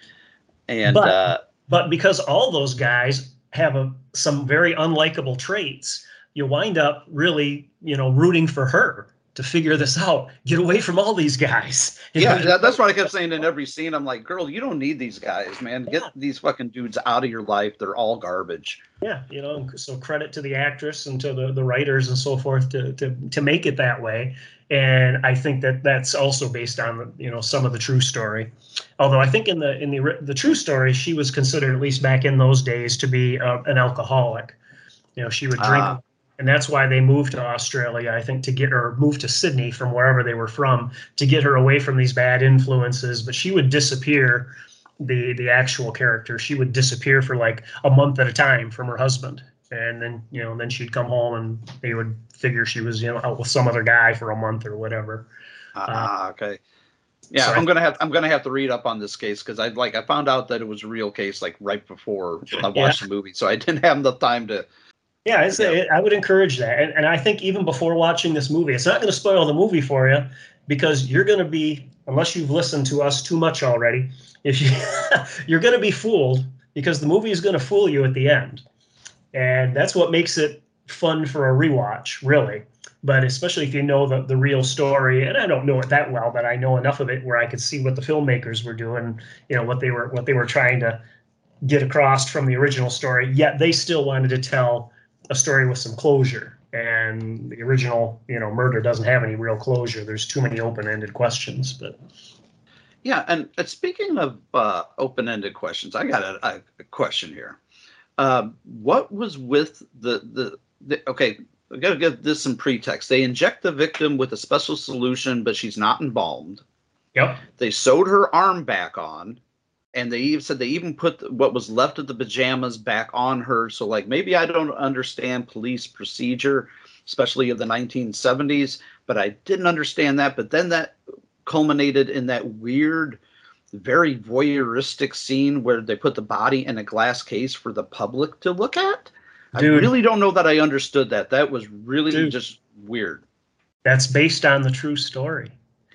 And but because all those guys have some very unlikable traits, you wind up really, you know, rooting for her to figure this out. Get away from all these guys. Yeah, that's what I kept saying in every scene. I'm like, girl, you don't need these guys, man. Get these fucking dudes out of your life. They're all garbage. Yeah, you know, so credit to the actress and to the writers and so forth to make it that way. And I think that's also based on, you know, some of the true story. Although I think in the true story, she was considered, at least back in those days, to be an alcoholic. You know, she would drink, and that's why they moved to Australia, I think, moved to Sydney from wherever they were from, to get her away from these bad influences. But she would disappear. The actual character, she would disappear for like a month at a time from her husband. And then, you know, then she'd come home and they would figure she was, you know, out with some other guy for a month or whatever. Okay. Yeah, so I'm gonna have to read up on this case, because I found out that it was a real case like right before I watched the movie, so I didn't have the time to. Yeah, I would encourage that, and I think even before watching this movie, it's not going to spoil the movie for you, because you're going to be, unless you've listened to us too much already, you're going to be fooled, because the movie is going to fool you at the end. And that's what makes it fun for a rewatch, really. But especially if you know the real story, and I don't know it that well, but I know enough of it where I could see what the filmmakers were doing, you know, what they were trying to get across from the original story. Yet they still wanted to tell a story with some closure. And the original, you know, murder doesn't have any real closure. There's too many open-ended questions. But yeah, and speaking of open-ended questions, I got a question here. What was with the okay, I gotta give this some pretext. They inject the victim with a special solution, but she's not embalmed. Yep. They sewed her arm back on, and they even said they even put what was left of the pajamas back on her. So, like, maybe I don't understand police procedure, especially of the 1970s, but I didn't understand that. But then that culminated in that weird, very voyeuristic scene where they put the body in a glass case for the public to look at. Dude, I really don't know that I understood that. That was really just weird. That's based on the true story.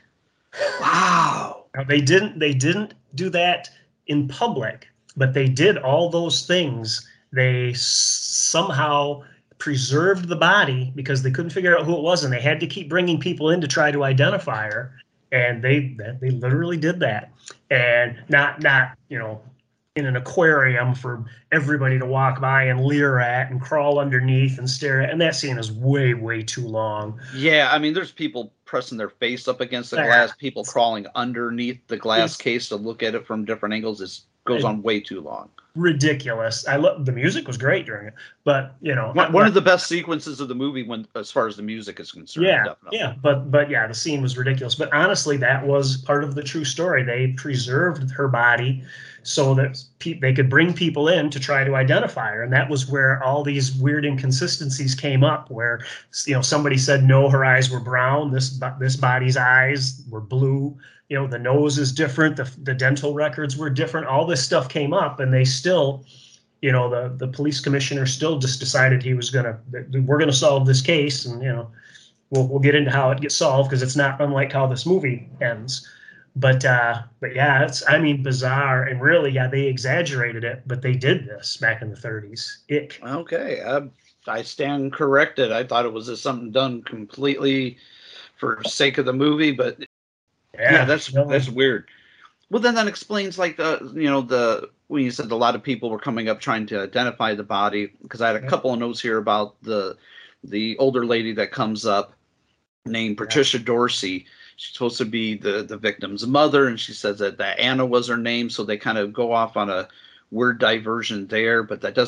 Wow. Now, they didn't do that in public, but they did all those things. They somehow preserved the body because they couldn't figure out who it was, and they had to keep bringing people in to try to identify her. And they literally did that, and not you know, in an aquarium for everybody to walk by and leer at and crawl underneath and stare at. And that scene is way too long. Yeah, I mean, there's people pressing their face up against the glass, people crawling underneath the glass case to look at it from different angles. It goes on way too long. Ridiculous. I love the music was great during it, but you know, one of the best sequences of the movie when as far as the music is concerned. Yeah, definitely. Yeah, but yeah, the scene was ridiculous. But honestly, that was part of the true story. They preserved her body so that they could bring people in to try to identify her, and that was where all these weird inconsistencies came up. Where, you know, somebody said no, her eyes were brown. This body's eyes were blue. You know, the nose is different. The dental records were different. All this stuff came up, and they still, you know, the police commissioner still just decided we're gonna solve this case, and you know, we'll get into how it gets solved because it's not unlike how this movie ends. But yeah, it's, I mean, bizarre, and really, yeah, they exaggerated it, but they did this back in the 30s. Ick. Okay, I stand corrected. I thought it was just something done completely for sake of the movie, but yeah, that's weird. Well, then that explains, like, when you said a lot of people were coming up trying to identify the body, because I had a couple of notes here about the older lady that comes up named Patricia Dorsey. she's supposed to be the victim's mother, and she says that Anna was her name. So they kind of go off on a word diversion there, but that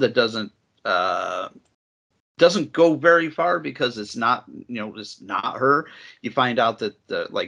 doesn't go very far because it's not, it's not her. You find out that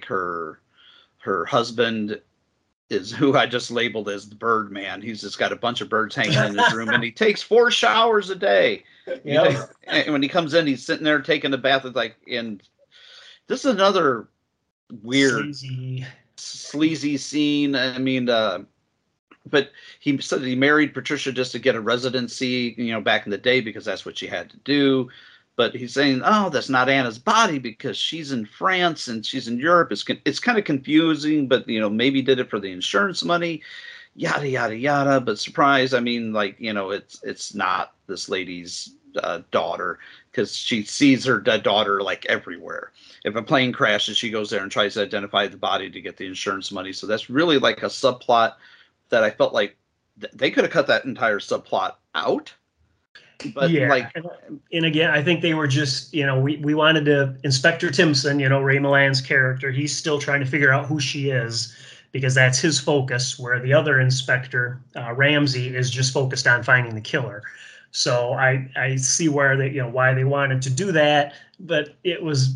her husband is who I just labeled as the bird man. He's just got a bunch of birds hanging in his room, and he takes 4 showers a day. Yep. And when he comes in, he's sitting there taking a bath. And this is another weird, sleazy scene. I mean, but he said he married Patricia just to get a residency, back in the day, because that's what she had to do. But he's saying, oh, that's not Anna's body because she's in France and she's in Europe. It's kind of confusing, but, maybe did it for the insurance money, yada, yada, yada. But surprise, I mean, it's not this lady's daughter, because she sees her dead daughter everywhere. If a plane crashes, she goes there and tries to identify the body to get the insurance money. So that's really a subplot that I felt like they could have cut that entire subplot out. But yeah, and again, I think they were just, we wanted to, Inspector Timpson, Ray Milland's character, he's still trying to figure out who she is, because that's his focus, where the other inspector, Ramsey, is just focused on finding the killer. So I see where why they wanted to do that, but it was,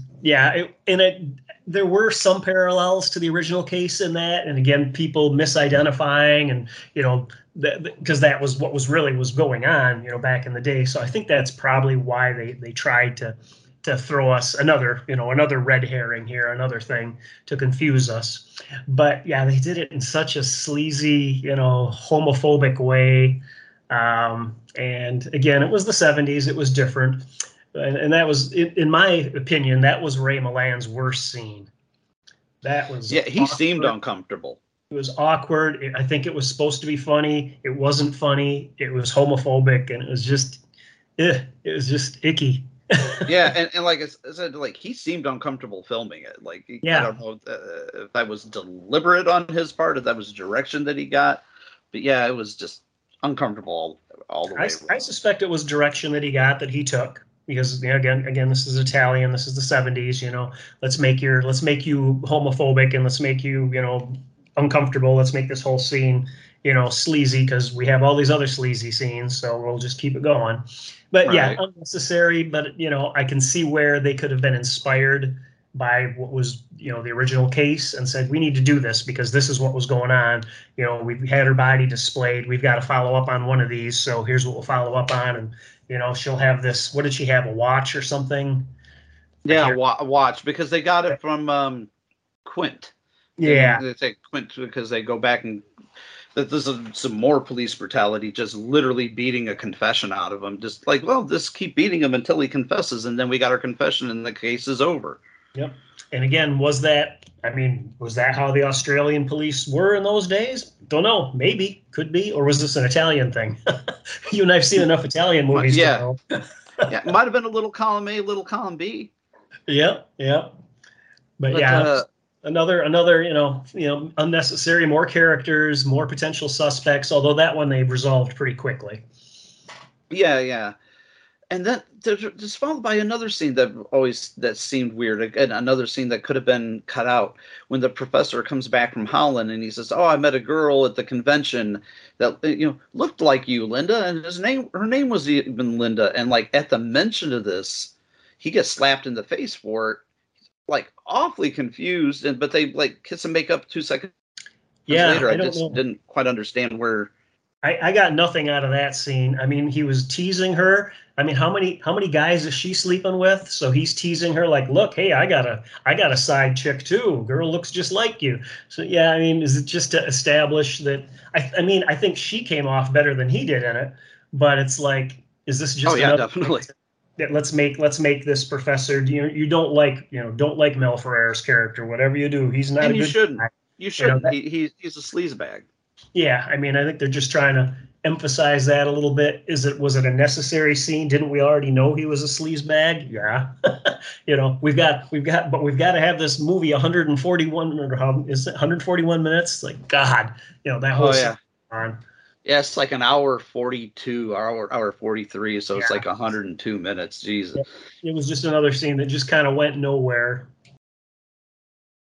there were some parallels to the original case in that, and again, people misidentifying, and because that was what was going on, back in the day. So I think that's probably why they tried to throw us another red herring here, another thing to confuse us. But yeah, they did it in such a sleazy, homophobic way. And again, it was the 70s. It was different. And that was, in my opinion, that was Ray Milland's worst scene. That was he awkward. Seemed uncomfortable. It was awkward. I think it was supposed to be funny. It wasn't funny. It was homophobic, and it was just, it was just icky. Yeah, and like I said, he seemed uncomfortable filming it. I don't know if that was deliberate on his part, if that was direction that he got, but yeah, it was just uncomfortable all the way. I suspect it was direction that he got, that he took. Because again, this is Italian. This is the 70s. Let's make you homophobic, and let's make you uncomfortable. Let's make this whole scene sleazy, because we have all these other sleazy scenes. So we'll just keep it going. But right. Yeah, unnecessary. But I can see where they could have been inspired by what was the original case, and said, we need to do this because this is what was going on. We've had her body displayed. We've got to follow up on one of these. So here's what we'll follow up on, and she'll have this. What did she have? A watch or something? Yeah, a watch, because they got it from Quint. Yeah, they say Quint because they go back and there's some more police brutality, just literally beating a confession out of him. Just just keep beating him until he confesses, and then we got our confession, and the case is over. Yep. And again, was that how the Australian police were in those days? Don't know. Maybe. Could be. Or was this an Italian thing? You and I have seen enough Italian movies. Yeah. To know. Yeah. It might have been a little column A, little column B. Yep. But yeah, another unnecessary, more characters, more potential suspects, although that one they resolved pretty quickly. Yeah. And then just followed by another scene that seemed weird. Again, another scene that could have been cut out, when the professor comes back from Holland and he says, "Oh, I met a girl at the convention that looked like you, Linda," and her name was even Linda. And at the mention of this, he gets slapped in the face for it, awfully confused. But they kiss and make up 2 seconds later. I just didn't quite understand where. I got nothing out of that scene. I mean, he was teasing her. I mean, how many guys is she sleeping with? So he's teasing her look, hey, I got a side chick too. Girl looks just like you. So yeah, I mean, is it just to establish that? I think she came off better than he did in it. But it's is this just? Oh yeah, definitely. Let's make this professor. You don't like Mel Ferrer's character. Whatever you do, he's not. And a you good shouldn't. guy. You shouldn't. He's a sleazebag. Yeah, I mean, I think they're just trying to emphasize that a little bit. Was it a necessary scene? Didn't we already know he was a sleazebag? Yeah. we've got to have this movie 141 or how is it 141 minutes? God, that whole scene on. Yeah, it's an hour 42, hour 43, so it's 102 minutes. Jesus. It was just another scene that just kind of went nowhere.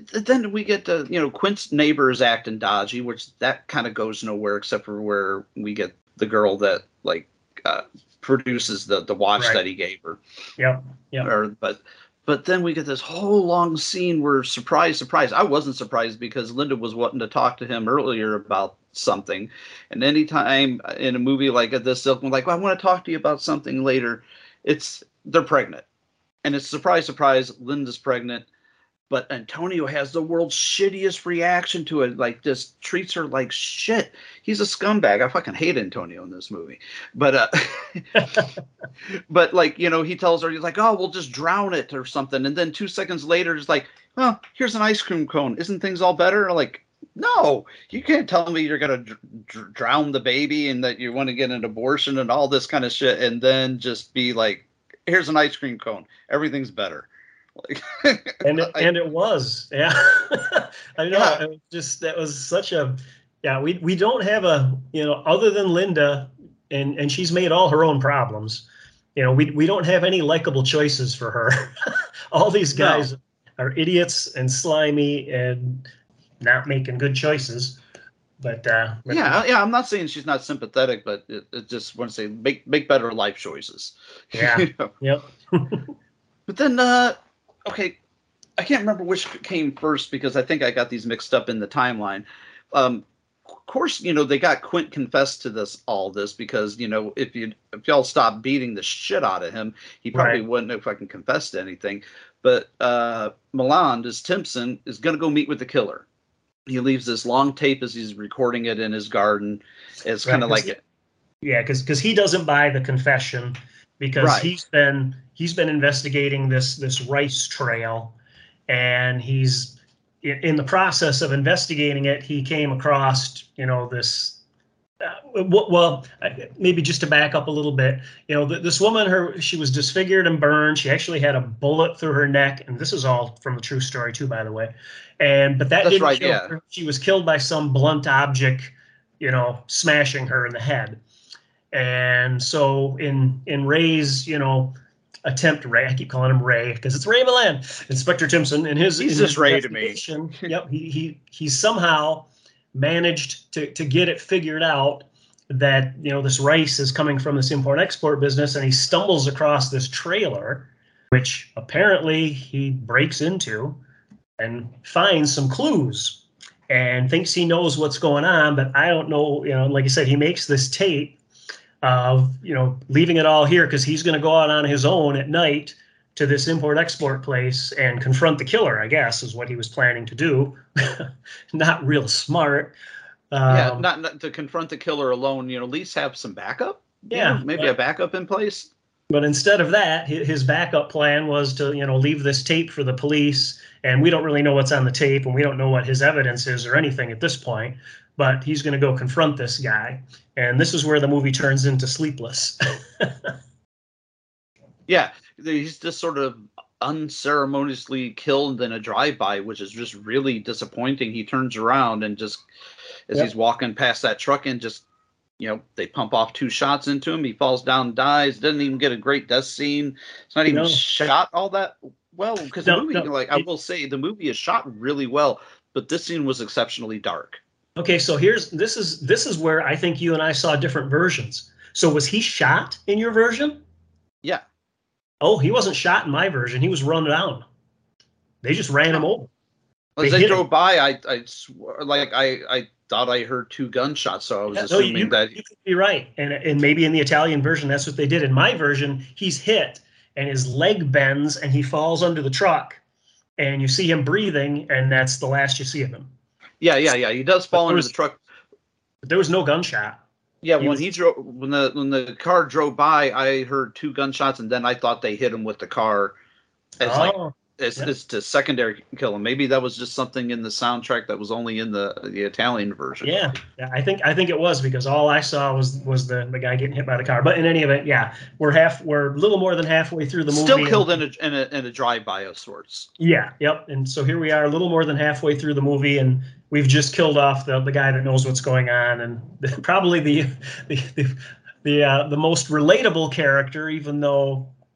then we get to, Quint's neighbor is acting dodgy, which that kind of goes nowhere except for where we get the girl that produces the watch that he gave her. Yep. But then we get this whole long scene where, surprise, I wasn't surprised because Linda was wanting to talk to him earlier about something. And anytime in a movie like this, they'll be like, well, I want to talk to you about something later. They're pregnant. And it's surprise, Linda's pregnant. But Antonio has the world's shittiest reaction to it. Like, just treats her like shit. He's a scumbag. I fucking hate Antonio in this movie. But, he tells her, he's like, oh, we'll just drown it or something. And then 2 seconds later, it's like, well, here's an ice cream cone. Isn't things all better? Like, no, you can't tell me you're going to drown the baby and that you want to get an abortion and all this kind of shit. And then just be like, here's an ice cream cone. Everything's better. And it was, yeah. I know. Yeah. It was just, that was such a, we don't have other than Linda, and she's made all her own problems. We don't have any likable choices for her. All these guys are idiots and slimy and not making good choices. But I'm not saying she's not sympathetic, but it just want to say make better life choices. Yeah. Yep. But then, okay, I can't remember which came first because I think I got these mixed up in the timeline. Of course, they got Quint confessed to all this because, if y'all stop beating the shit out of him, he probably wouldn't have fucking confessed to anything. But Milland, as Timpson, is going to go meet with the killer. He leaves this long tape as he's recording it in his garden. It's kind of like it. Yeah, because he doesn't buy the confession because he's been investigating this Rice trail, and he's in the process of investigating it. He came across this. Maybe just to back up a little bit, this woman, she was disfigured and burned. She actually had a bullet through her neck, and this is all from a true story too, by the way. But that didn't kill her. She was killed by some blunt object, smashing her in the head. And so in Ray's, attempt, Ray, I keep calling him Ray because it's Ray Milland, Inspector Timpson, and he's just Ray to me. Yep, he somehow managed to get it figured out that this rice is coming from this import-export business, and he stumbles across this trailer, which apparently he breaks into and finds some clues and thinks he knows what's going on, but I don't know. Like I said, he makes this tape of leaving it all here because he's going to go out on his own at night to this import-export place and confront the killer, I guess, is what he was planning to do. Not real smart. Not to confront the killer alone, at least have some backup. Maybe a backup in place. But instead of that, his backup plan was to, leave this tape for the police, and we don't really know what's on the tape, and we don't know what his evidence is or anything at this point, but he's going to go confront this guy. And this is where the movie turns into Sleepless. Yeah, he's just sort of unceremoniously killed in a drive-by, which is just really disappointing. He turns around and just, as he's walking past that truck, and just, they pump off 2 shots into him. He falls down, dies, doesn't even get a great death scene. It's not even shot all that well, because the movie, I will say, the movie is shot really well, but this scene was exceptionally dark. Okay, so this is where I think you and I saw different versions. So was he shot in your version? Yeah. Oh, he wasn't shot in my version. He was run down. They just ran him over. As they drove by, I thought I heard 2 gunshots, so I was assuming that you could be right. And maybe in the Italian version, that's what they did. In my version, he's hit and his leg bends and he falls under the truck, and you see him breathing, and that's the last you see of him. Yeah. He does fall under the truck. But there was no gunshot. Yeah, when the car drove by, I heard 2 gunshots, and then I thought they hit him with the car as to secondary kill him. Maybe that was just something in the soundtrack that was only in the Italian version. Yeah, I think it was, because all I saw was the guy getting hit by the car. But in any event, we're a little more than halfway through the movie. Still killed in a drive-by of sorts. Yeah, yep. And so here we are, a little more than halfway through the movie, and we've just killed off the guy that knows what's going on, and probably the most relatable character, even though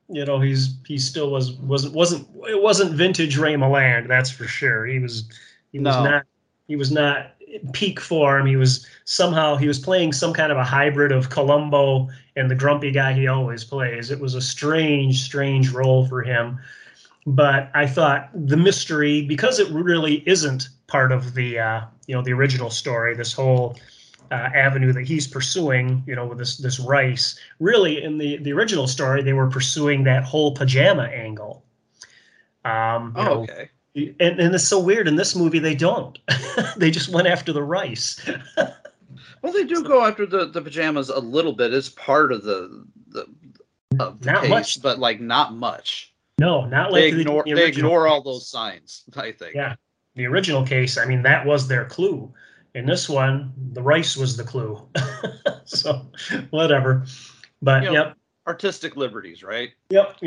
he still wasn't vintage Ray Milland, that's for sure. He was not in peak form. He was playing some kind of a hybrid of Columbo and the grumpy guy he always plays. It was a strange role for him. But I thought the mystery, because it really isn't part of the the original story, this whole avenue that he's pursuing, with this Rice. Really, in the original story, they were pursuing that whole pajama angle. Okay. And it's so weird. In this movie, they don't. They just went after the Rice. Well, they do go after the pajamas a little bit. It's part of the not case, much, but like not much. No, not like they ignore all those signs, I think. Yeah, the original case, I mean, that was their clue. In this one, the Rice was the clue. So, whatever. But yep, artistic liberties, right? Yep.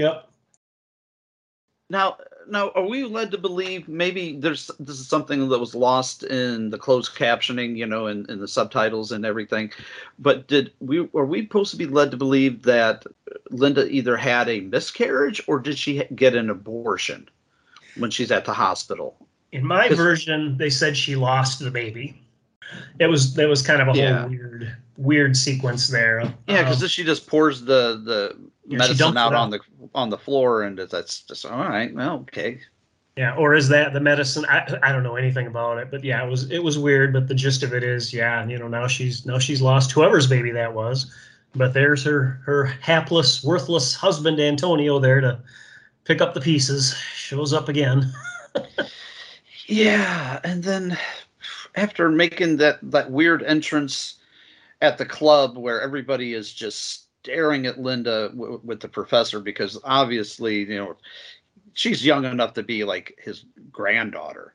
Now, are we led to believe maybe this is something that was lost in the closed captioning, in the subtitles and everything? But are we supposed to be led to believe that Linda either had a miscarriage or did she get an abortion when she's at the hospital? In my version, they said she lost the baby. There was kind of a whole weird sequence there. Yeah, because she just pours the medicine out on the floor, and that's just all right. Well, okay. Yeah, or is that the medicine? I don't know anything about it, but yeah, it was weird. But the gist of it is, now she's lost whoever's baby that was, but there's her hapless, worthless husband Antonio there to pick up the pieces. Shows up again. Yeah, and then after making that weird entrance at the club where everybody is just staring at Linda with the professor, because obviously, she's young enough to be like his granddaughter,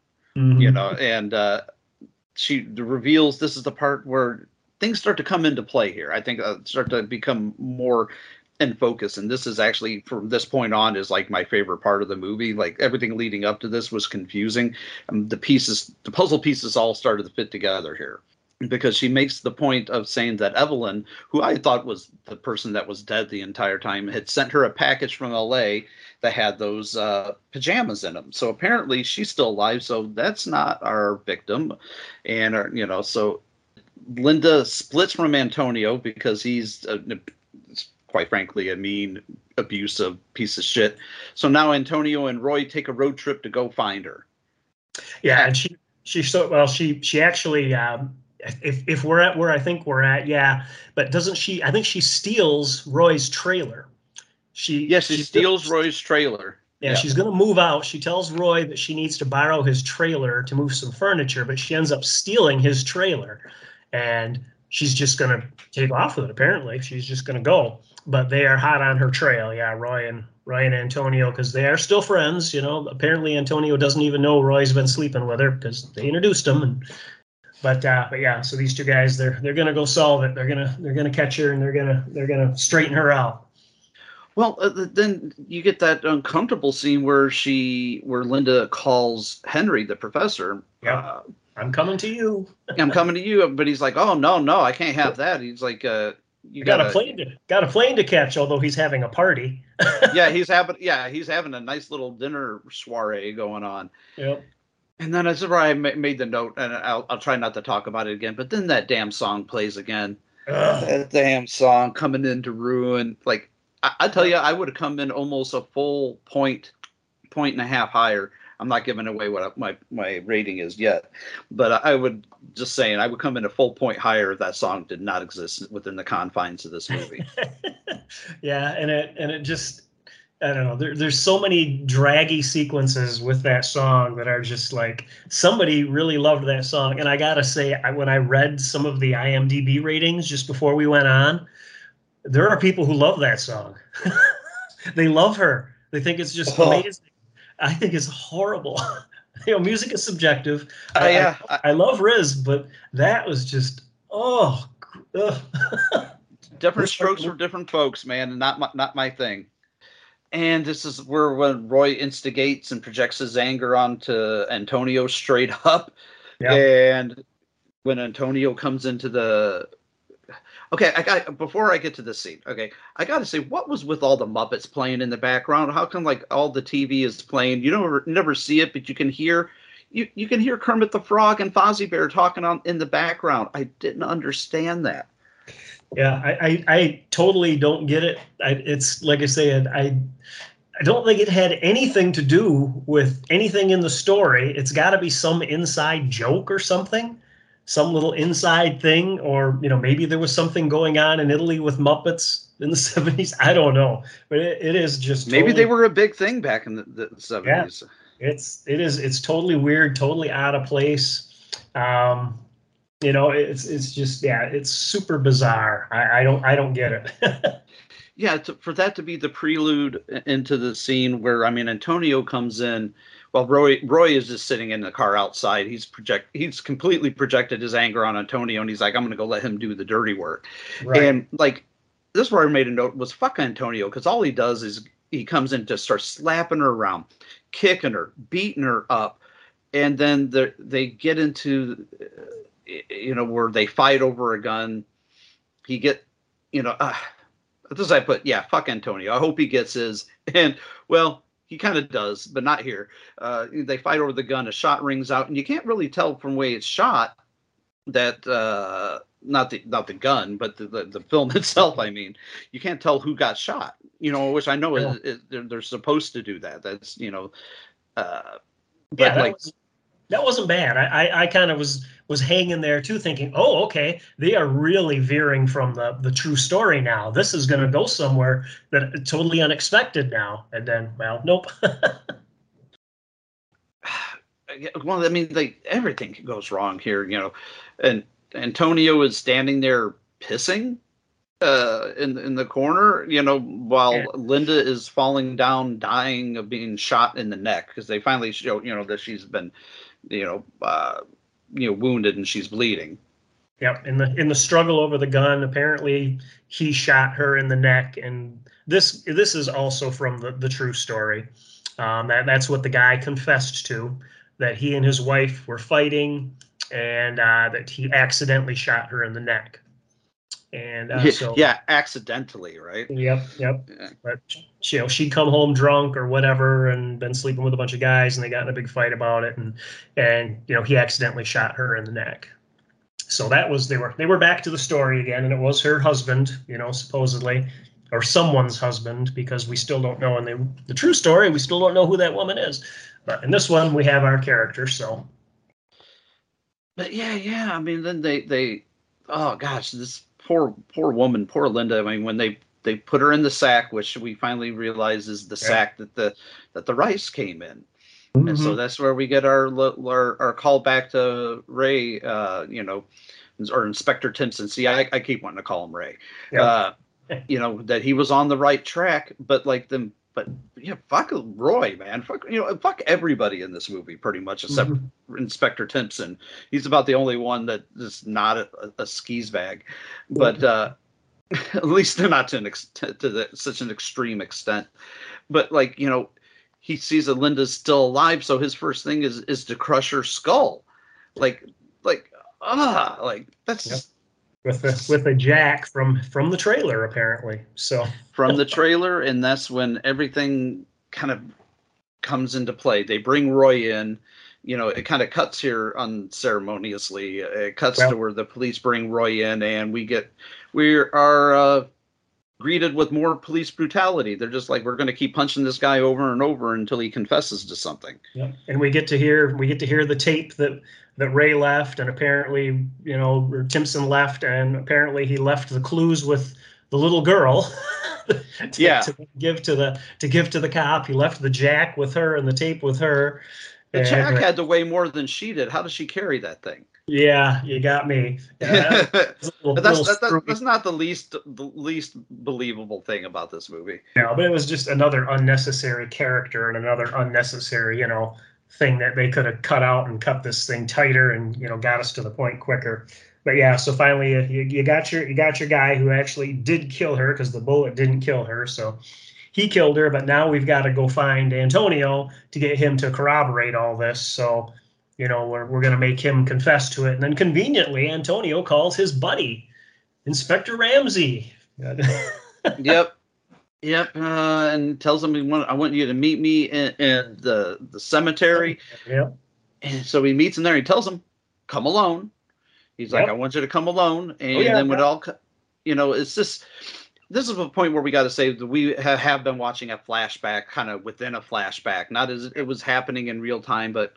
and she reveals this is the part where things start to come into play here. I think start to become more in focus, and this is actually, from this point on, is like my favorite part of the movie. Like, everything leading up to this was confusing. The puzzle pieces all started to fit together here, because she makes the point of saying that Evelyn, who I thought was the person that was dead the entire time, had sent her a package from LA that had those pajamas in them. So apparently she's still alive. So that's not our victim. And, so Linda splits from Antonio because he's quite frankly a mean, abusive piece of shit. So now Antonio and Roy take a road trip to go find her. Yeah. And she actually, if we're at where I think we're at, yeah. But doesn't she? I think she steals Roy's trailer. She steals Roy's trailer. Yeah, she's going to move out. She tells Roy that she needs to borrow his trailer to move some furniture, but she ends up stealing his trailer, and she's just going to take off with it. Apparently, she's just going to go. But they are hot on her trail. Yeah, Roy and Antonio, because they are still friends. Apparently Antonio doesn't even know Roy's been sleeping with her because they introduced him. But yeah, so these two guys, they're gonna go solve it. They're gonna catch her, and they're gonna straighten her out. Well, then you get that uncomfortable scene where Linda calls Henry, the professor. Yeah, I'm coming to you. I'm coming to you, but he's like, oh no, I can't have that. He's like, you got a plane to catch. Although he's having a party. he's having a nice little dinner soiree going on. Yep. And then that's where I made the note, and I'll try not to talk about it again. But then that damn song plays again. That damn song coming into ruin. Like, I tell you, I would have come in almost a full point and a half higher. I'm not giving away what my rating is yet, but I would just saying I would come in a full point higher if that song did not exist within the confines of this movie. Yeah, and it just, I don't know. There's so many draggy sequences with that song that are just like, somebody really loved that song. And I gotta say, when I read some of the IMDb ratings just before we went on, there are people who love that song. They love her. They think it's just amazing. I think it's horrible. Music is subjective. I love Riz, but that was just different strokes for different folks, man, and not my thing. And this is when Roy instigates and projects his anger onto Antonio straight up. Yeah. And when Antonio comes into Okay, before I get to this scene, okay, I got to say, what was with all the Muppets playing in the background? How come like all the TV is playing? You never see it, but you can hear Kermit the Frog and Fozzie Bear talking in the background. I didn't understand that. Yeah, I totally don't get it. It's like I said, I don't think it had anything to do with anything in the story. It's got to be some inside joke or something, some little inside thing, or maybe there was something going on in Italy with Muppets in the 70s. I don't know, but it is just maybe they were a big thing back in the 70s. Yeah, it's totally weird, totally out of place. It's just, it's super bizarre. I don't get it. Yeah, for that to be the prelude into the scene where, I mean, Antonio comes in while Roy is just sitting in the car outside. He's completely projected his anger on Antonio, and he's like, I'm going to go let him do the dirty work. Right. And like, this is where I made a note was fuck Antonio, because all he does is he comes in to start slapping her around, kicking her, beating her up, and then they get into where they fight over a gun. This I put, fuck Antonio. I hope he gets his. And, well, he kind of does, but not here. They fight over the gun. A shot rings out, and you can't really tell from the way it's shot that, not the gun, but the film itself, I mean. You can't tell who got shot, which I know they're supposed to do that. That's, that wasn't bad. I kind of was hanging there too, thinking, oh, okay, they are really veering from the true story now. This is going to go somewhere that totally unexpected now. And then, well, nope. Well, I mean, everything goes wrong here, and Antonio is standing there pissing in the corner, while Linda is falling down, dying of being shot in the neck, because they finally show, that she's been, wounded and she's bleeding. Yep. In the struggle over the gun, apparently he shot her in the neck, and this is also from the true story. That's what the guy confessed to, that he and his wife were fighting, and that he accidentally shot her in the neck. And accidentally, right? Yep. Yeah. But she'd come home drunk or whatever, and been sleeping with a bunch of guys, and they got in a big fight about it, and he accidentally shot her in the neck. So that was they were back to the story again, and it was her husband, supposedly, or someone's husband, because we still don't know in the true story, we still don't know who that woman is. But in this one, we have our character. So. But yeah. I mean, then they oh gosh, this poor woman, poor Linda. I mean, when they put her in the sack, which we finally realize is the sack that the rice came in. Mm-hmm. And so that's where we get our call back to Ray, or Inspector Timpson. See, I keep wanting to call him Ray. Yeah. That he was on the right track, but fuck Roy, man. Fuck everybody in this movie, pretty much, except Inspector Timpson. He's about the only one that is not a skis bag. But at least they're not to such an extreme extent. But he sees that Linda's still alive, so his first thing is to crush her skull. That's just. With a jack from the trailer, apparently. So from the trailer, and that's when everything kind of comes into play. They bring Roy in. It kind of cuts here unceremoniously. It cuts to where the police bring Roy in, and we are greeted with more police brutality. They're just like, we're going to keep punching this guy over and over until he confesses to something. Yeah, and we get to hear the tape that Ray left, and apparently, Timpson left, and apparently he left the clues with the little girl to give to the cop. He left the jack with her and the tape with her. The jack had to weigh more than she did. How does she carry that thing? Yeah, you got me. That's not the least believable thing about this movie. No, but it was just another unnecessary character and another unnecessary, thing that they could have cut out and cut this thing tighter and got us to the point quicker. But yeah, so finally you got your guy who actually did kill her, because the bullet didn't kill her, so he killed her. But now we've got to go find Antonio to get him to corroborate all this. So we're going to make him confess to it, and then conveniently Antonio calls his buddy Inspector Ramsey. Yep. And tells him, I want you to meet me in the cemetery. Yep. And so he meets him there. He tells him, come alone. He's like, I want you to come alone. And then when it all, it's just, this is a point where we got to say that we have been watching a flashback kind of within a flashback, not as it was happening in real time, but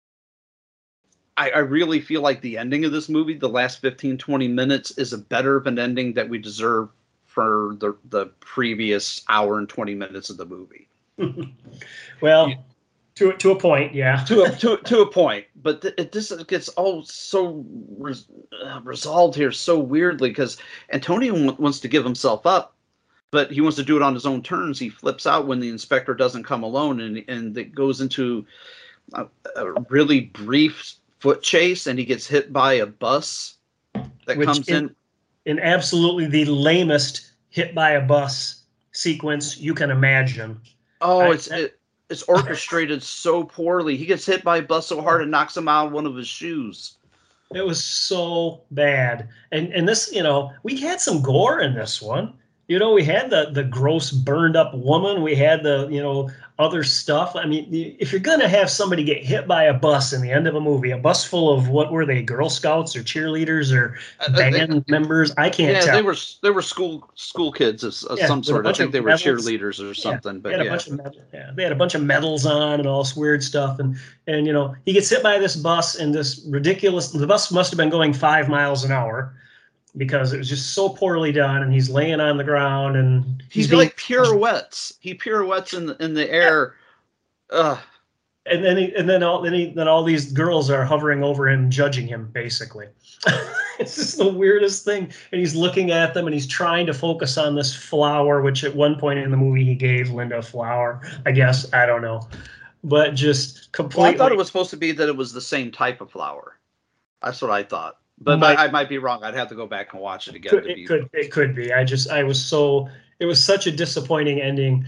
I really feel like the ending of this movie, the last 15, 20 minutes, is a better of an ending that we deserve for the previous hour and 20 minutes of the movie. Well, to a point, yeah. to a point, but this gets all so resolved here so weirdly because Antonio wants to give himself up, but he wants to do it on his own terms. He flips out when the inspector doesn't come alone, and it goes into a really brief foot chase, and he gets hit by a bus that comes in absolutely the lamest hit by a bus sequence you can imagine. Oh, it's orchestrated so poorly. He gets hit by a bus so hard it knocks him out of one of his shoes. It was so bad. And this, we had some gore in this one. We had the gross burned up woman. We had the, other stuff. I mean, if you're going to have somebody get hit by a bus in the end of a movie, a bus full of, what were they, Girl Scouts or cheerleaders or band members? I can't tell. Yeah, they were school kids of some sort. I think they were cheerleaders or something. But they had a bunch of medals on and all this weird stuff. And he gets hit by this bus and this ridiculous, the bus must have been going 5 miles an hour, because it was just so poorly done, and he's laying on the ground, and he's like pirouettes. He pirouettes in the air. Ugh. And then all these girls are hovering over him, judging him, basically. It's just the weirdest thing. And he's looking at them, and he's trying to focus on this flower, which at one point in the movie he gave Linda a flower, I guess. I don't know, but just completely. Well, I thought it was supposed to be that it was the same type of flower. That's what I thought. But I might be wrong. I'd have to go back and watch it again. It could be. It was such a disappointing ending.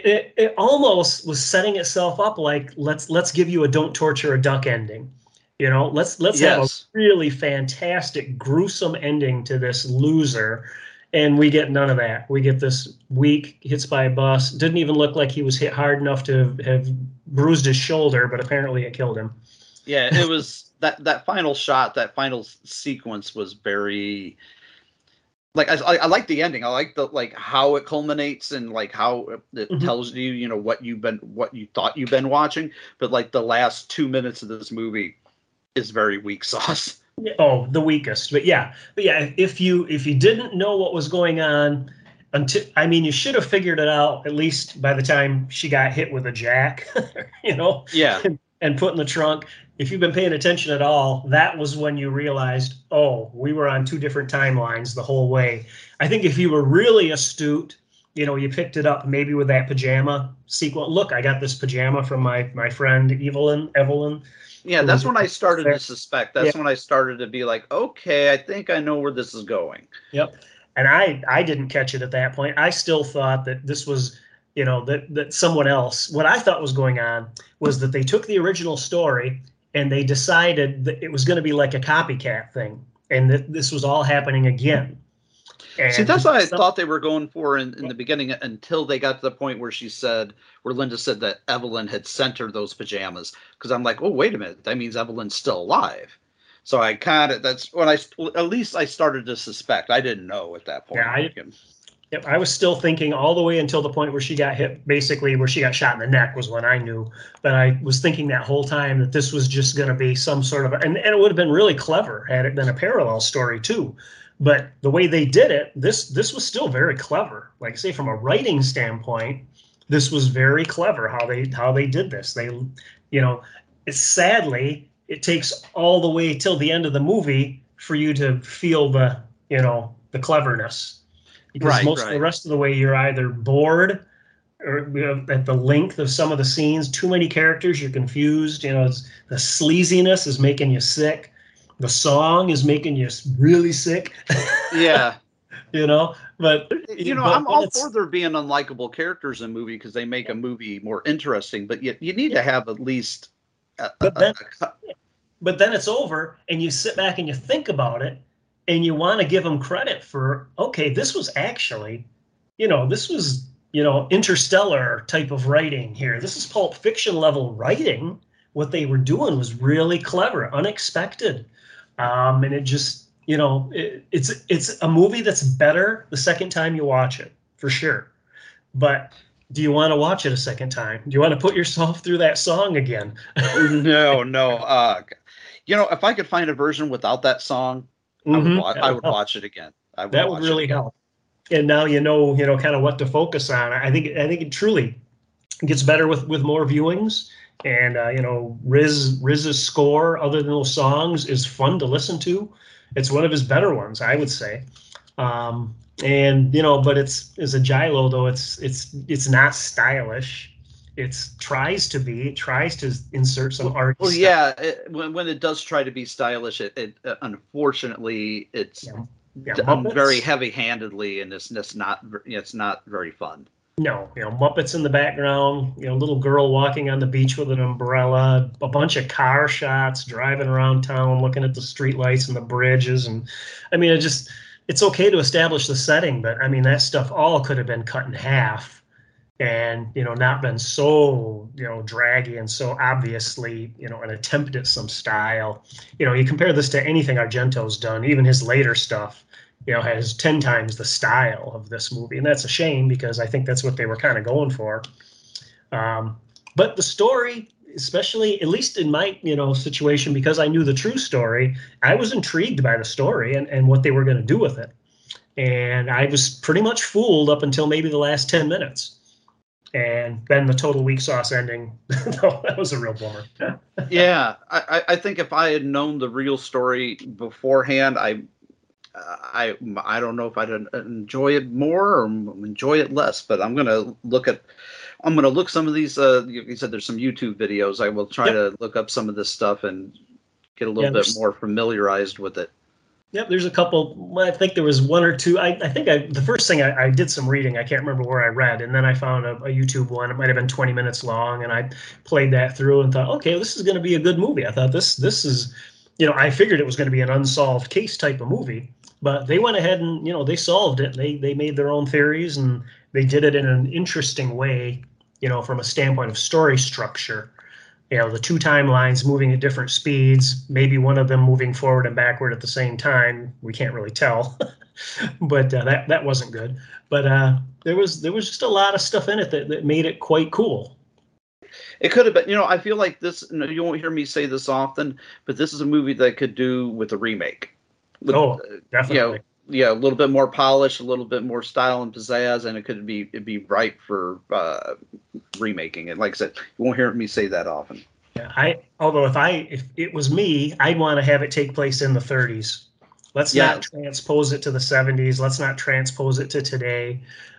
It almost was setting itself up like, let's give you a Don't Torture a Duck ending. Let's have a really fantastic, gruesome ending to this loser. And we get none of that. We get this weak hits by a bus. Didn't even look like he was hit hard enough to have bruised his shoulder, but apparently it killed him. Yeah, it was that final shot, that final sequence was very, like, I like the ending. I like how it culminates and like how it tells you, what you thought you've been watching. But like the last 2 minutes of this movie is very weak sauce. Oh, the weakest. But yeah, if you didn't know what was going on you should have figured it out at least by the time she got hit with a jack, Yeah. And put in the trunk. If you've been paying attention at all, that was when you realized, we were on 2 different timelines the whole way. I think if you were really astute, you picked it up maybe with that pajama sequence. Look, I got this pajama from my friend Evelyn. Yeah, that's when I started to suspect. That's when I started to be like, okay, I think I know where this is going. Yep. And I didn't catch it at that point. I still thought that this was, that someone else. What I thought was going on was that they took the original story and they decided that it was going to be like a copycat thing, and that this was all happening again. And see, that's what I thought they were going for in the beginning, until they got to the point where Linda said that Evelyn had sent her those pajamas. Because I'm like, oh, wait a minute, that means Evelyn's still alive. So that's when at least I started to suspect. I didn't know at that point. Yeah, I was still thinking all the way until the point where she got hit, basically where she got shot in the neck was when I knew. But I was thinking that whole time that this was just going to be some sort of, and it would have been really clever had it been a parallel story too. But the way they did it, this was still very clever. Like I say, from a writing standpoint, this was very clever how they did this. They, sadly, it takes all the way till the end of the movie for you to feel the cleverness. Because most of the rest of the way, you're either bored or at the length of some of the scenes, too many characters, you're confused. The sleaziness is making you sick. The song is making you really sick. Yeah. But I'm all for there being unlikable characters in a movie because they make a movie more interesting. But you need to have at least. But then it's over, and you sit back and you think about it. and you want to give them credit for, okay, this was actually, this was, interstellar type of writing here. This is Pulp Fiction level writing. What they were doing was really clever, unexpected. And it just, it's a movie that's better the second time you watch it, for sure. But do you want to watch it a second time? Do you want to put yourself through that song again? No. If I could find a version without that song, I would watch it again. That would really help. And now kind of what to focus on. I think it truly gets better with more viewings. And Riz's score, other than those songs, is fun to listen to. It's one of his better ones, I would say. But it's a giallo, though it's not stylish. It tries to insert some art. Well, yeah, when it does try to be stylish, it unfortunately it's done very heavy-handedly, and it's not very fun. No, Muppets in the background, little girl walking on the beach with an umbrella, a bunch of car shots, driving around town, looking at the streetlights and the bridges. And I mean, it's okay to establish the setting, but I mean, that stuff all could have been cut in half and, not been so, draggy and so obviously, an attempt at some style. You compare this to anything Argento's done, even his later stuff, has 10 times the style of this movie. And that's a shame because I think that's what they were kind of going for. But the story, especially, at least in my, situation, because I knew the true story, I was intrigued by the story and what they were going to do with it. And I was pretty much fooled up until maybe the last 10 minutes. And then the total weak sauce ending, that was a real bummer. Yeah, I think if I had known the real story beforehand, I don't know if I'd enjoy it more or enjoy it less, but I'm gonna look some of these. You said there's some YouTube videos. I will try to look up some of this stuff and get a little bit more familiarized with it. Yep, there's a couple. I think there was one or two. I think the first thing I did some reading. I can't remember where I read, and then I found a YouTube one. It might have been 20 minutes long, and I played that through and thought, okay, this is going to be a good movie. I thought this is, I figured it was going to be an unsolved case type of movie. But they went ahead and, they solved it. They made their own theories, and they did it in an interesting way, from a standpoint of story structure. The two timelines moving at different speeds, maybe one of them moving forward and backward at the same time. We can't really tell, but that wasn't good. But there was just a lot of stuff in it that made it quite cool. It could have been, I feel like this, you won't hear me say this often, but this is a movie that could do with a remake. Definitely. A little bit more polish, a little bit more style and pizzazz, and it'd be right for remaking it. Like I said, you won't hear me say that often. Yeah, although if it was me, I'd want to have it take place in the 30s. Let's not transpose it to the 70s. Let's not transpose it to today.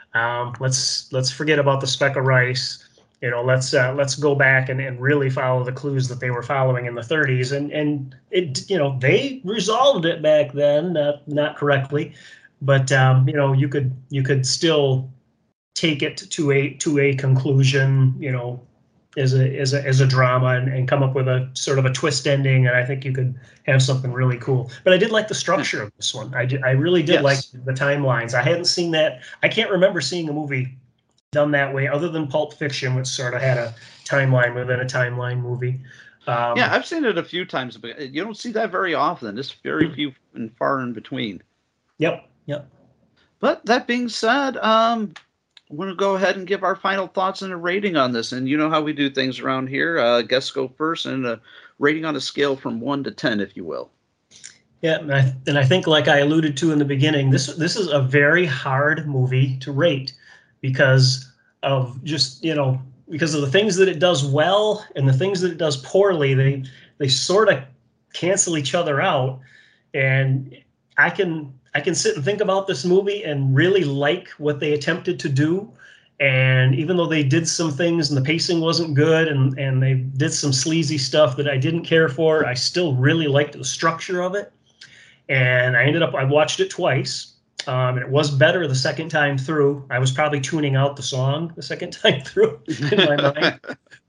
Let's forget about the speck of rice. Let's go back and really follow the clues that they were following in the 30s, and it they resolved it back then, not correctly, but you could still take it to a conclusion, as a drama and come up with a sort of a twist ending, and I think you could have something really cool. But I did like the structure of this one. I really did like the timelines. I hadn't seen that. I can't remember seeing a movie done that way other than Pulp Fiction, which sort of had a timeline within a timeline movie. I've seen it a few times, but you don't see that very often. It's very few and far in between. Yep. But that being said, I'm going to go ahead and give our final thoughts and a rating on this. And you know how we do things around here. Guests go first, and a rating on a scale from 1 to 10, if you will. Yeah, and I think, like I alluded to in the beginning, this is a very hard movie to rate because of just, because of the things that it does well and the things that it does poorly. They sort of cancel each other out. And I can sit and think about this movie and really like what they attempted to do. And even though they did some things and the pacing wasn't good and they did some sleazy stuff that I didn't care for, I still really liked the structure of it. And I watched it twice. And it was better the second time through. I was probably tuning out the song the second time through in my mind.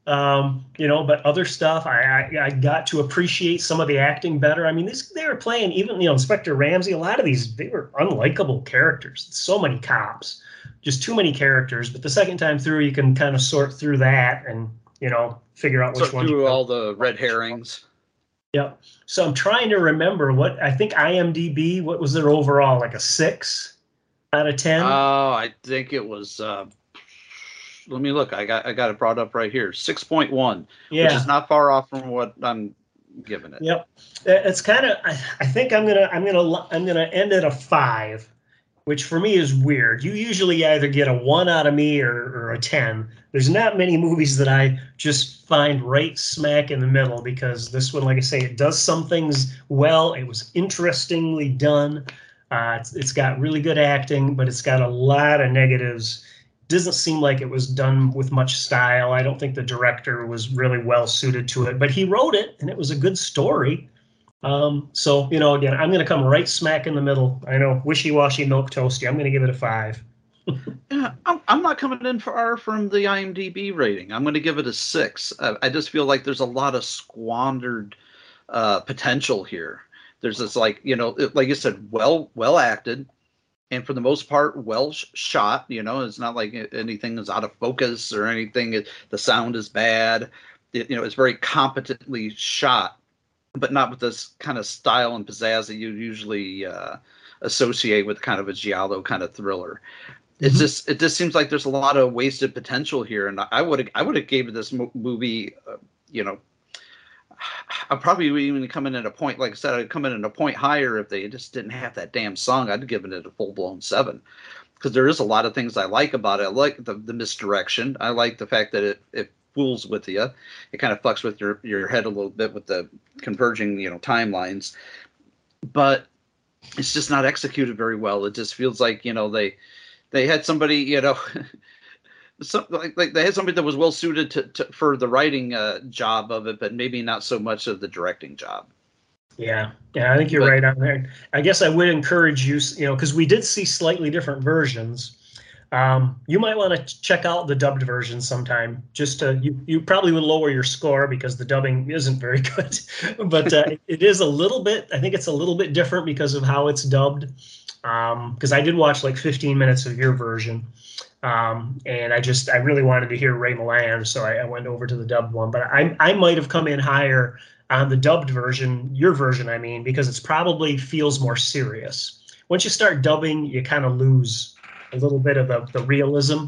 But other stuff, I got to appreciate some of the acting better. I mean, they were playing, even, Inspector Ramsey, a lot of these, they were unlikable characters. So many cops, just too many characters. But the second time through, you can kind of sort through that and, figure out which one. Through all the red herrings. Yep. So I'm trying to remember I think IMDb, what was their overall, like a 6 out of 10? Oh, I think it was, let me look. I got it brought up right here. 6.1, which is not far off from what I'm giving it. Yep. It's kind of, I think I'm gonna end at a 5, which for me is weird. You usually either get a 1 out of me or a 10. There's not many movies that I just find right smack in the middle, because this one, like I say, it does some things well. It was interestingly done. It's got really good acting, but it's got a lot of negatives. Doesn't seem like it was done with much style. I don't think the director was really well suited to it, but he wrote it and it was a good story. So, again, I'm going to come right smack in the middle. I know, wishy-washy, milk toasty. I'm going to give it a 5. Yeah, I'm not coming in far from the IMDb rating. I'm going to give it a 6. I just feel like there's a lot of squandered potential here. There's this, like you said, well acted, and for the most part, well shot. It's not like anything is out of focus or anything. The sound is bad. It's very competently shot, but not with this kind of style and pizzazz that you usually associate with kind of a giallo kind of thriller. Mm-hmm. It just seems like there's a lot of wasted potential here, and I would have gave this movie, I'd probably even come in at a point, like I said, I'd come in at a point higher if they just didn't have that damn song. I'd given it a full-blown 7, because there is a lot of things I like about it. I like the misdirection. I like the fact that it fools with you. It kind of fucks with your head a little bit with the converging, timelines. But it's just not executed very well. It just feels like, they had somebody, like they had somebody that was well suited for the writing job of it, but maybe not so much of the directing job. Yeah, I think you're right on there. I guess I would encourage you, because we did see slightly different versions. You might want to check out the dubbed version sometime. Just you probably would lower your score because the dubbing isn't very good, but it is a little bit. I think it's a little bit different because of how it's dubbed. Because I did watch like 15 minutes of your version, and I really wanted to hear Ray Milland, so I went over to the dubbed one. But I might have come in higher on the dubbed version, your version, I mean, because it's probably feels more serious. Once you start dubbing, you kind of lose a little bit of the realism,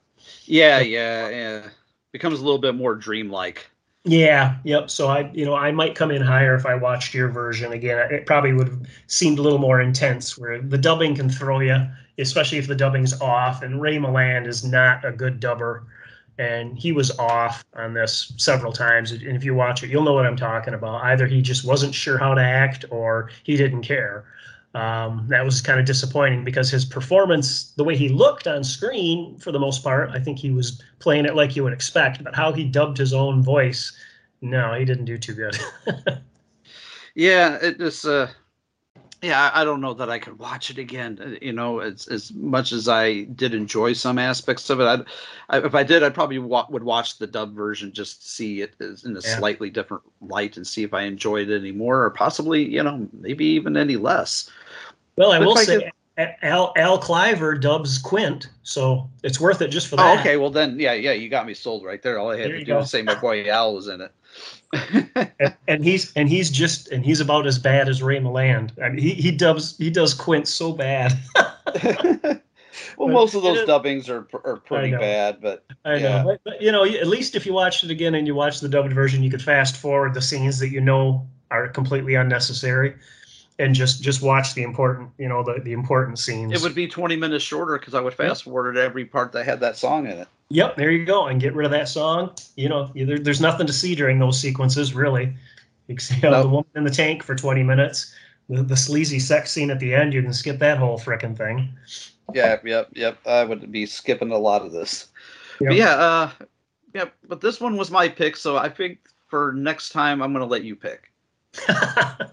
Yeah. Becomes a little bit more dreamlike. Yeah, yep. So I might come in higher if I watched your version again. It probably would have seemed a little more intense, where the dubbing can throw you, especially if the dubbing's off. And Ray Milland is not a good dubber, and he was off on this several times. And if you watch it, you'll know what I'm talking about. Either he just wasn't sure how to act, or he didn't care. That was kind of disappointing, because his performance, the way he looked on screen, for the most part, I think he was playing it like you would expect, but how he dubbed his own voice, no, he didn't do too good. Yeah, it just, I don't know that I could watch it again. As much as I did enjoy some aspects of it, if I did, I probably would watch the dub version just to see it in a slightly different light and see if I enjoyed it any more, or possibly, maybe even any less. Well, I will say Al Cliver dubs Quint, so it's worth it just for that. Oh, okay, well then, yeah, you got me sold right there. All I had to do was say my boy Al was in it. and he's about as bad as Ray Milland. I mean, he does Quint so bad. Well, most of those dubbings are pretty bad, but I know. But at least if you watched it again and you watch the dubbed version, you could fast forward the scenes that are completely unnecessary, and just watch the important, the important scenes. It would be 20 minutes shorter because I would fast forward every part that had that song in it. Yep, there you go, and get rid of that song. There's nothing to see during those sequences, really. The woman in the tank for 20 minutes, the sleazy sex scene at the end, you can skip that whole frickin' thing. Yep. I would be skipping a lot of this. Yep. But but this one was my pick, so I think for next time I'm going to let you pick.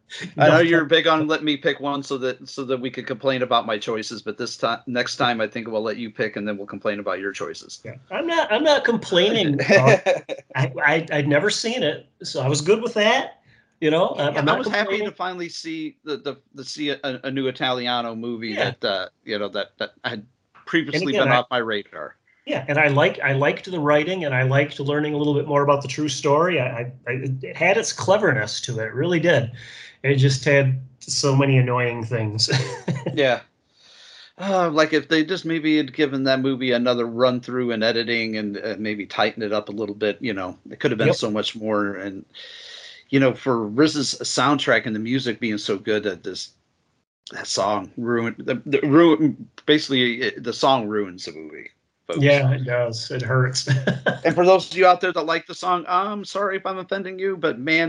I know you're big on letting me pick one so that we could complain about my choices, but next time I think we'll let you pick and then we'll complain about your choices. Yeah. I'm not complaining. I'd never seen it, so I was good with that. You know, I was happy to finally see a new Italiano movie that that had previously been off my radar. Yeah, and I liked the writing, and I liked learning a little bit more about the true story. It had its cleverness to it. It really did. It just had so many annoying things. Yeah. Like if they just maybe had given that movie another run through and editing and maybe tighten it up a little bit, it could have been so much more. And, for Riz's soundtrack and the music being so good, that song basically the song ruins the movie. Folks. Yeah, it does. It hurts. And for those of you out there that like the song, I'm sorry if I'm offending you, but man,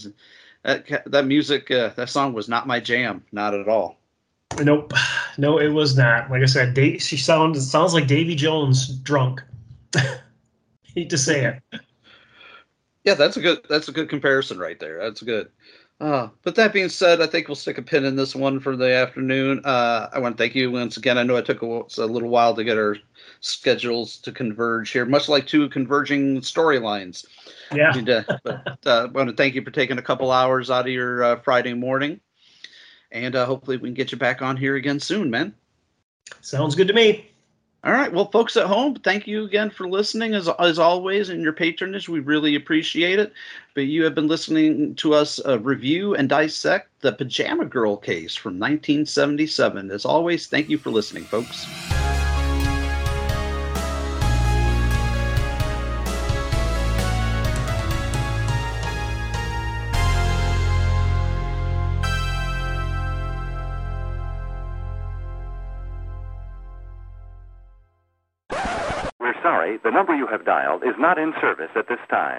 that music, that song was not my jam, not at all. Nope, no, it was not. Like I said, she sounds like Davy Jones drunk. Hate to say it. Yeah, that's a good comparison right there. That's good. But that being said, I think we'll stick a pin in this one for the afternoon. I want to thank you once again. I know it took a little while to get our schedules to converge here, much like two converging storylines. Yeah. But I want to thank you for taking a couple hours out of your Friday morning. And hopefully we can get you back on here again soon, man. Sounds good to me. All right. Well, folks at home, thank you again for listening as always, and your patronage. We really appreciate it. But you have been listening to us review and dissect the Pajama Girl case from 1977. As always, thank you for listening, folks. Sorry, the number you have dialed is not in service at this time.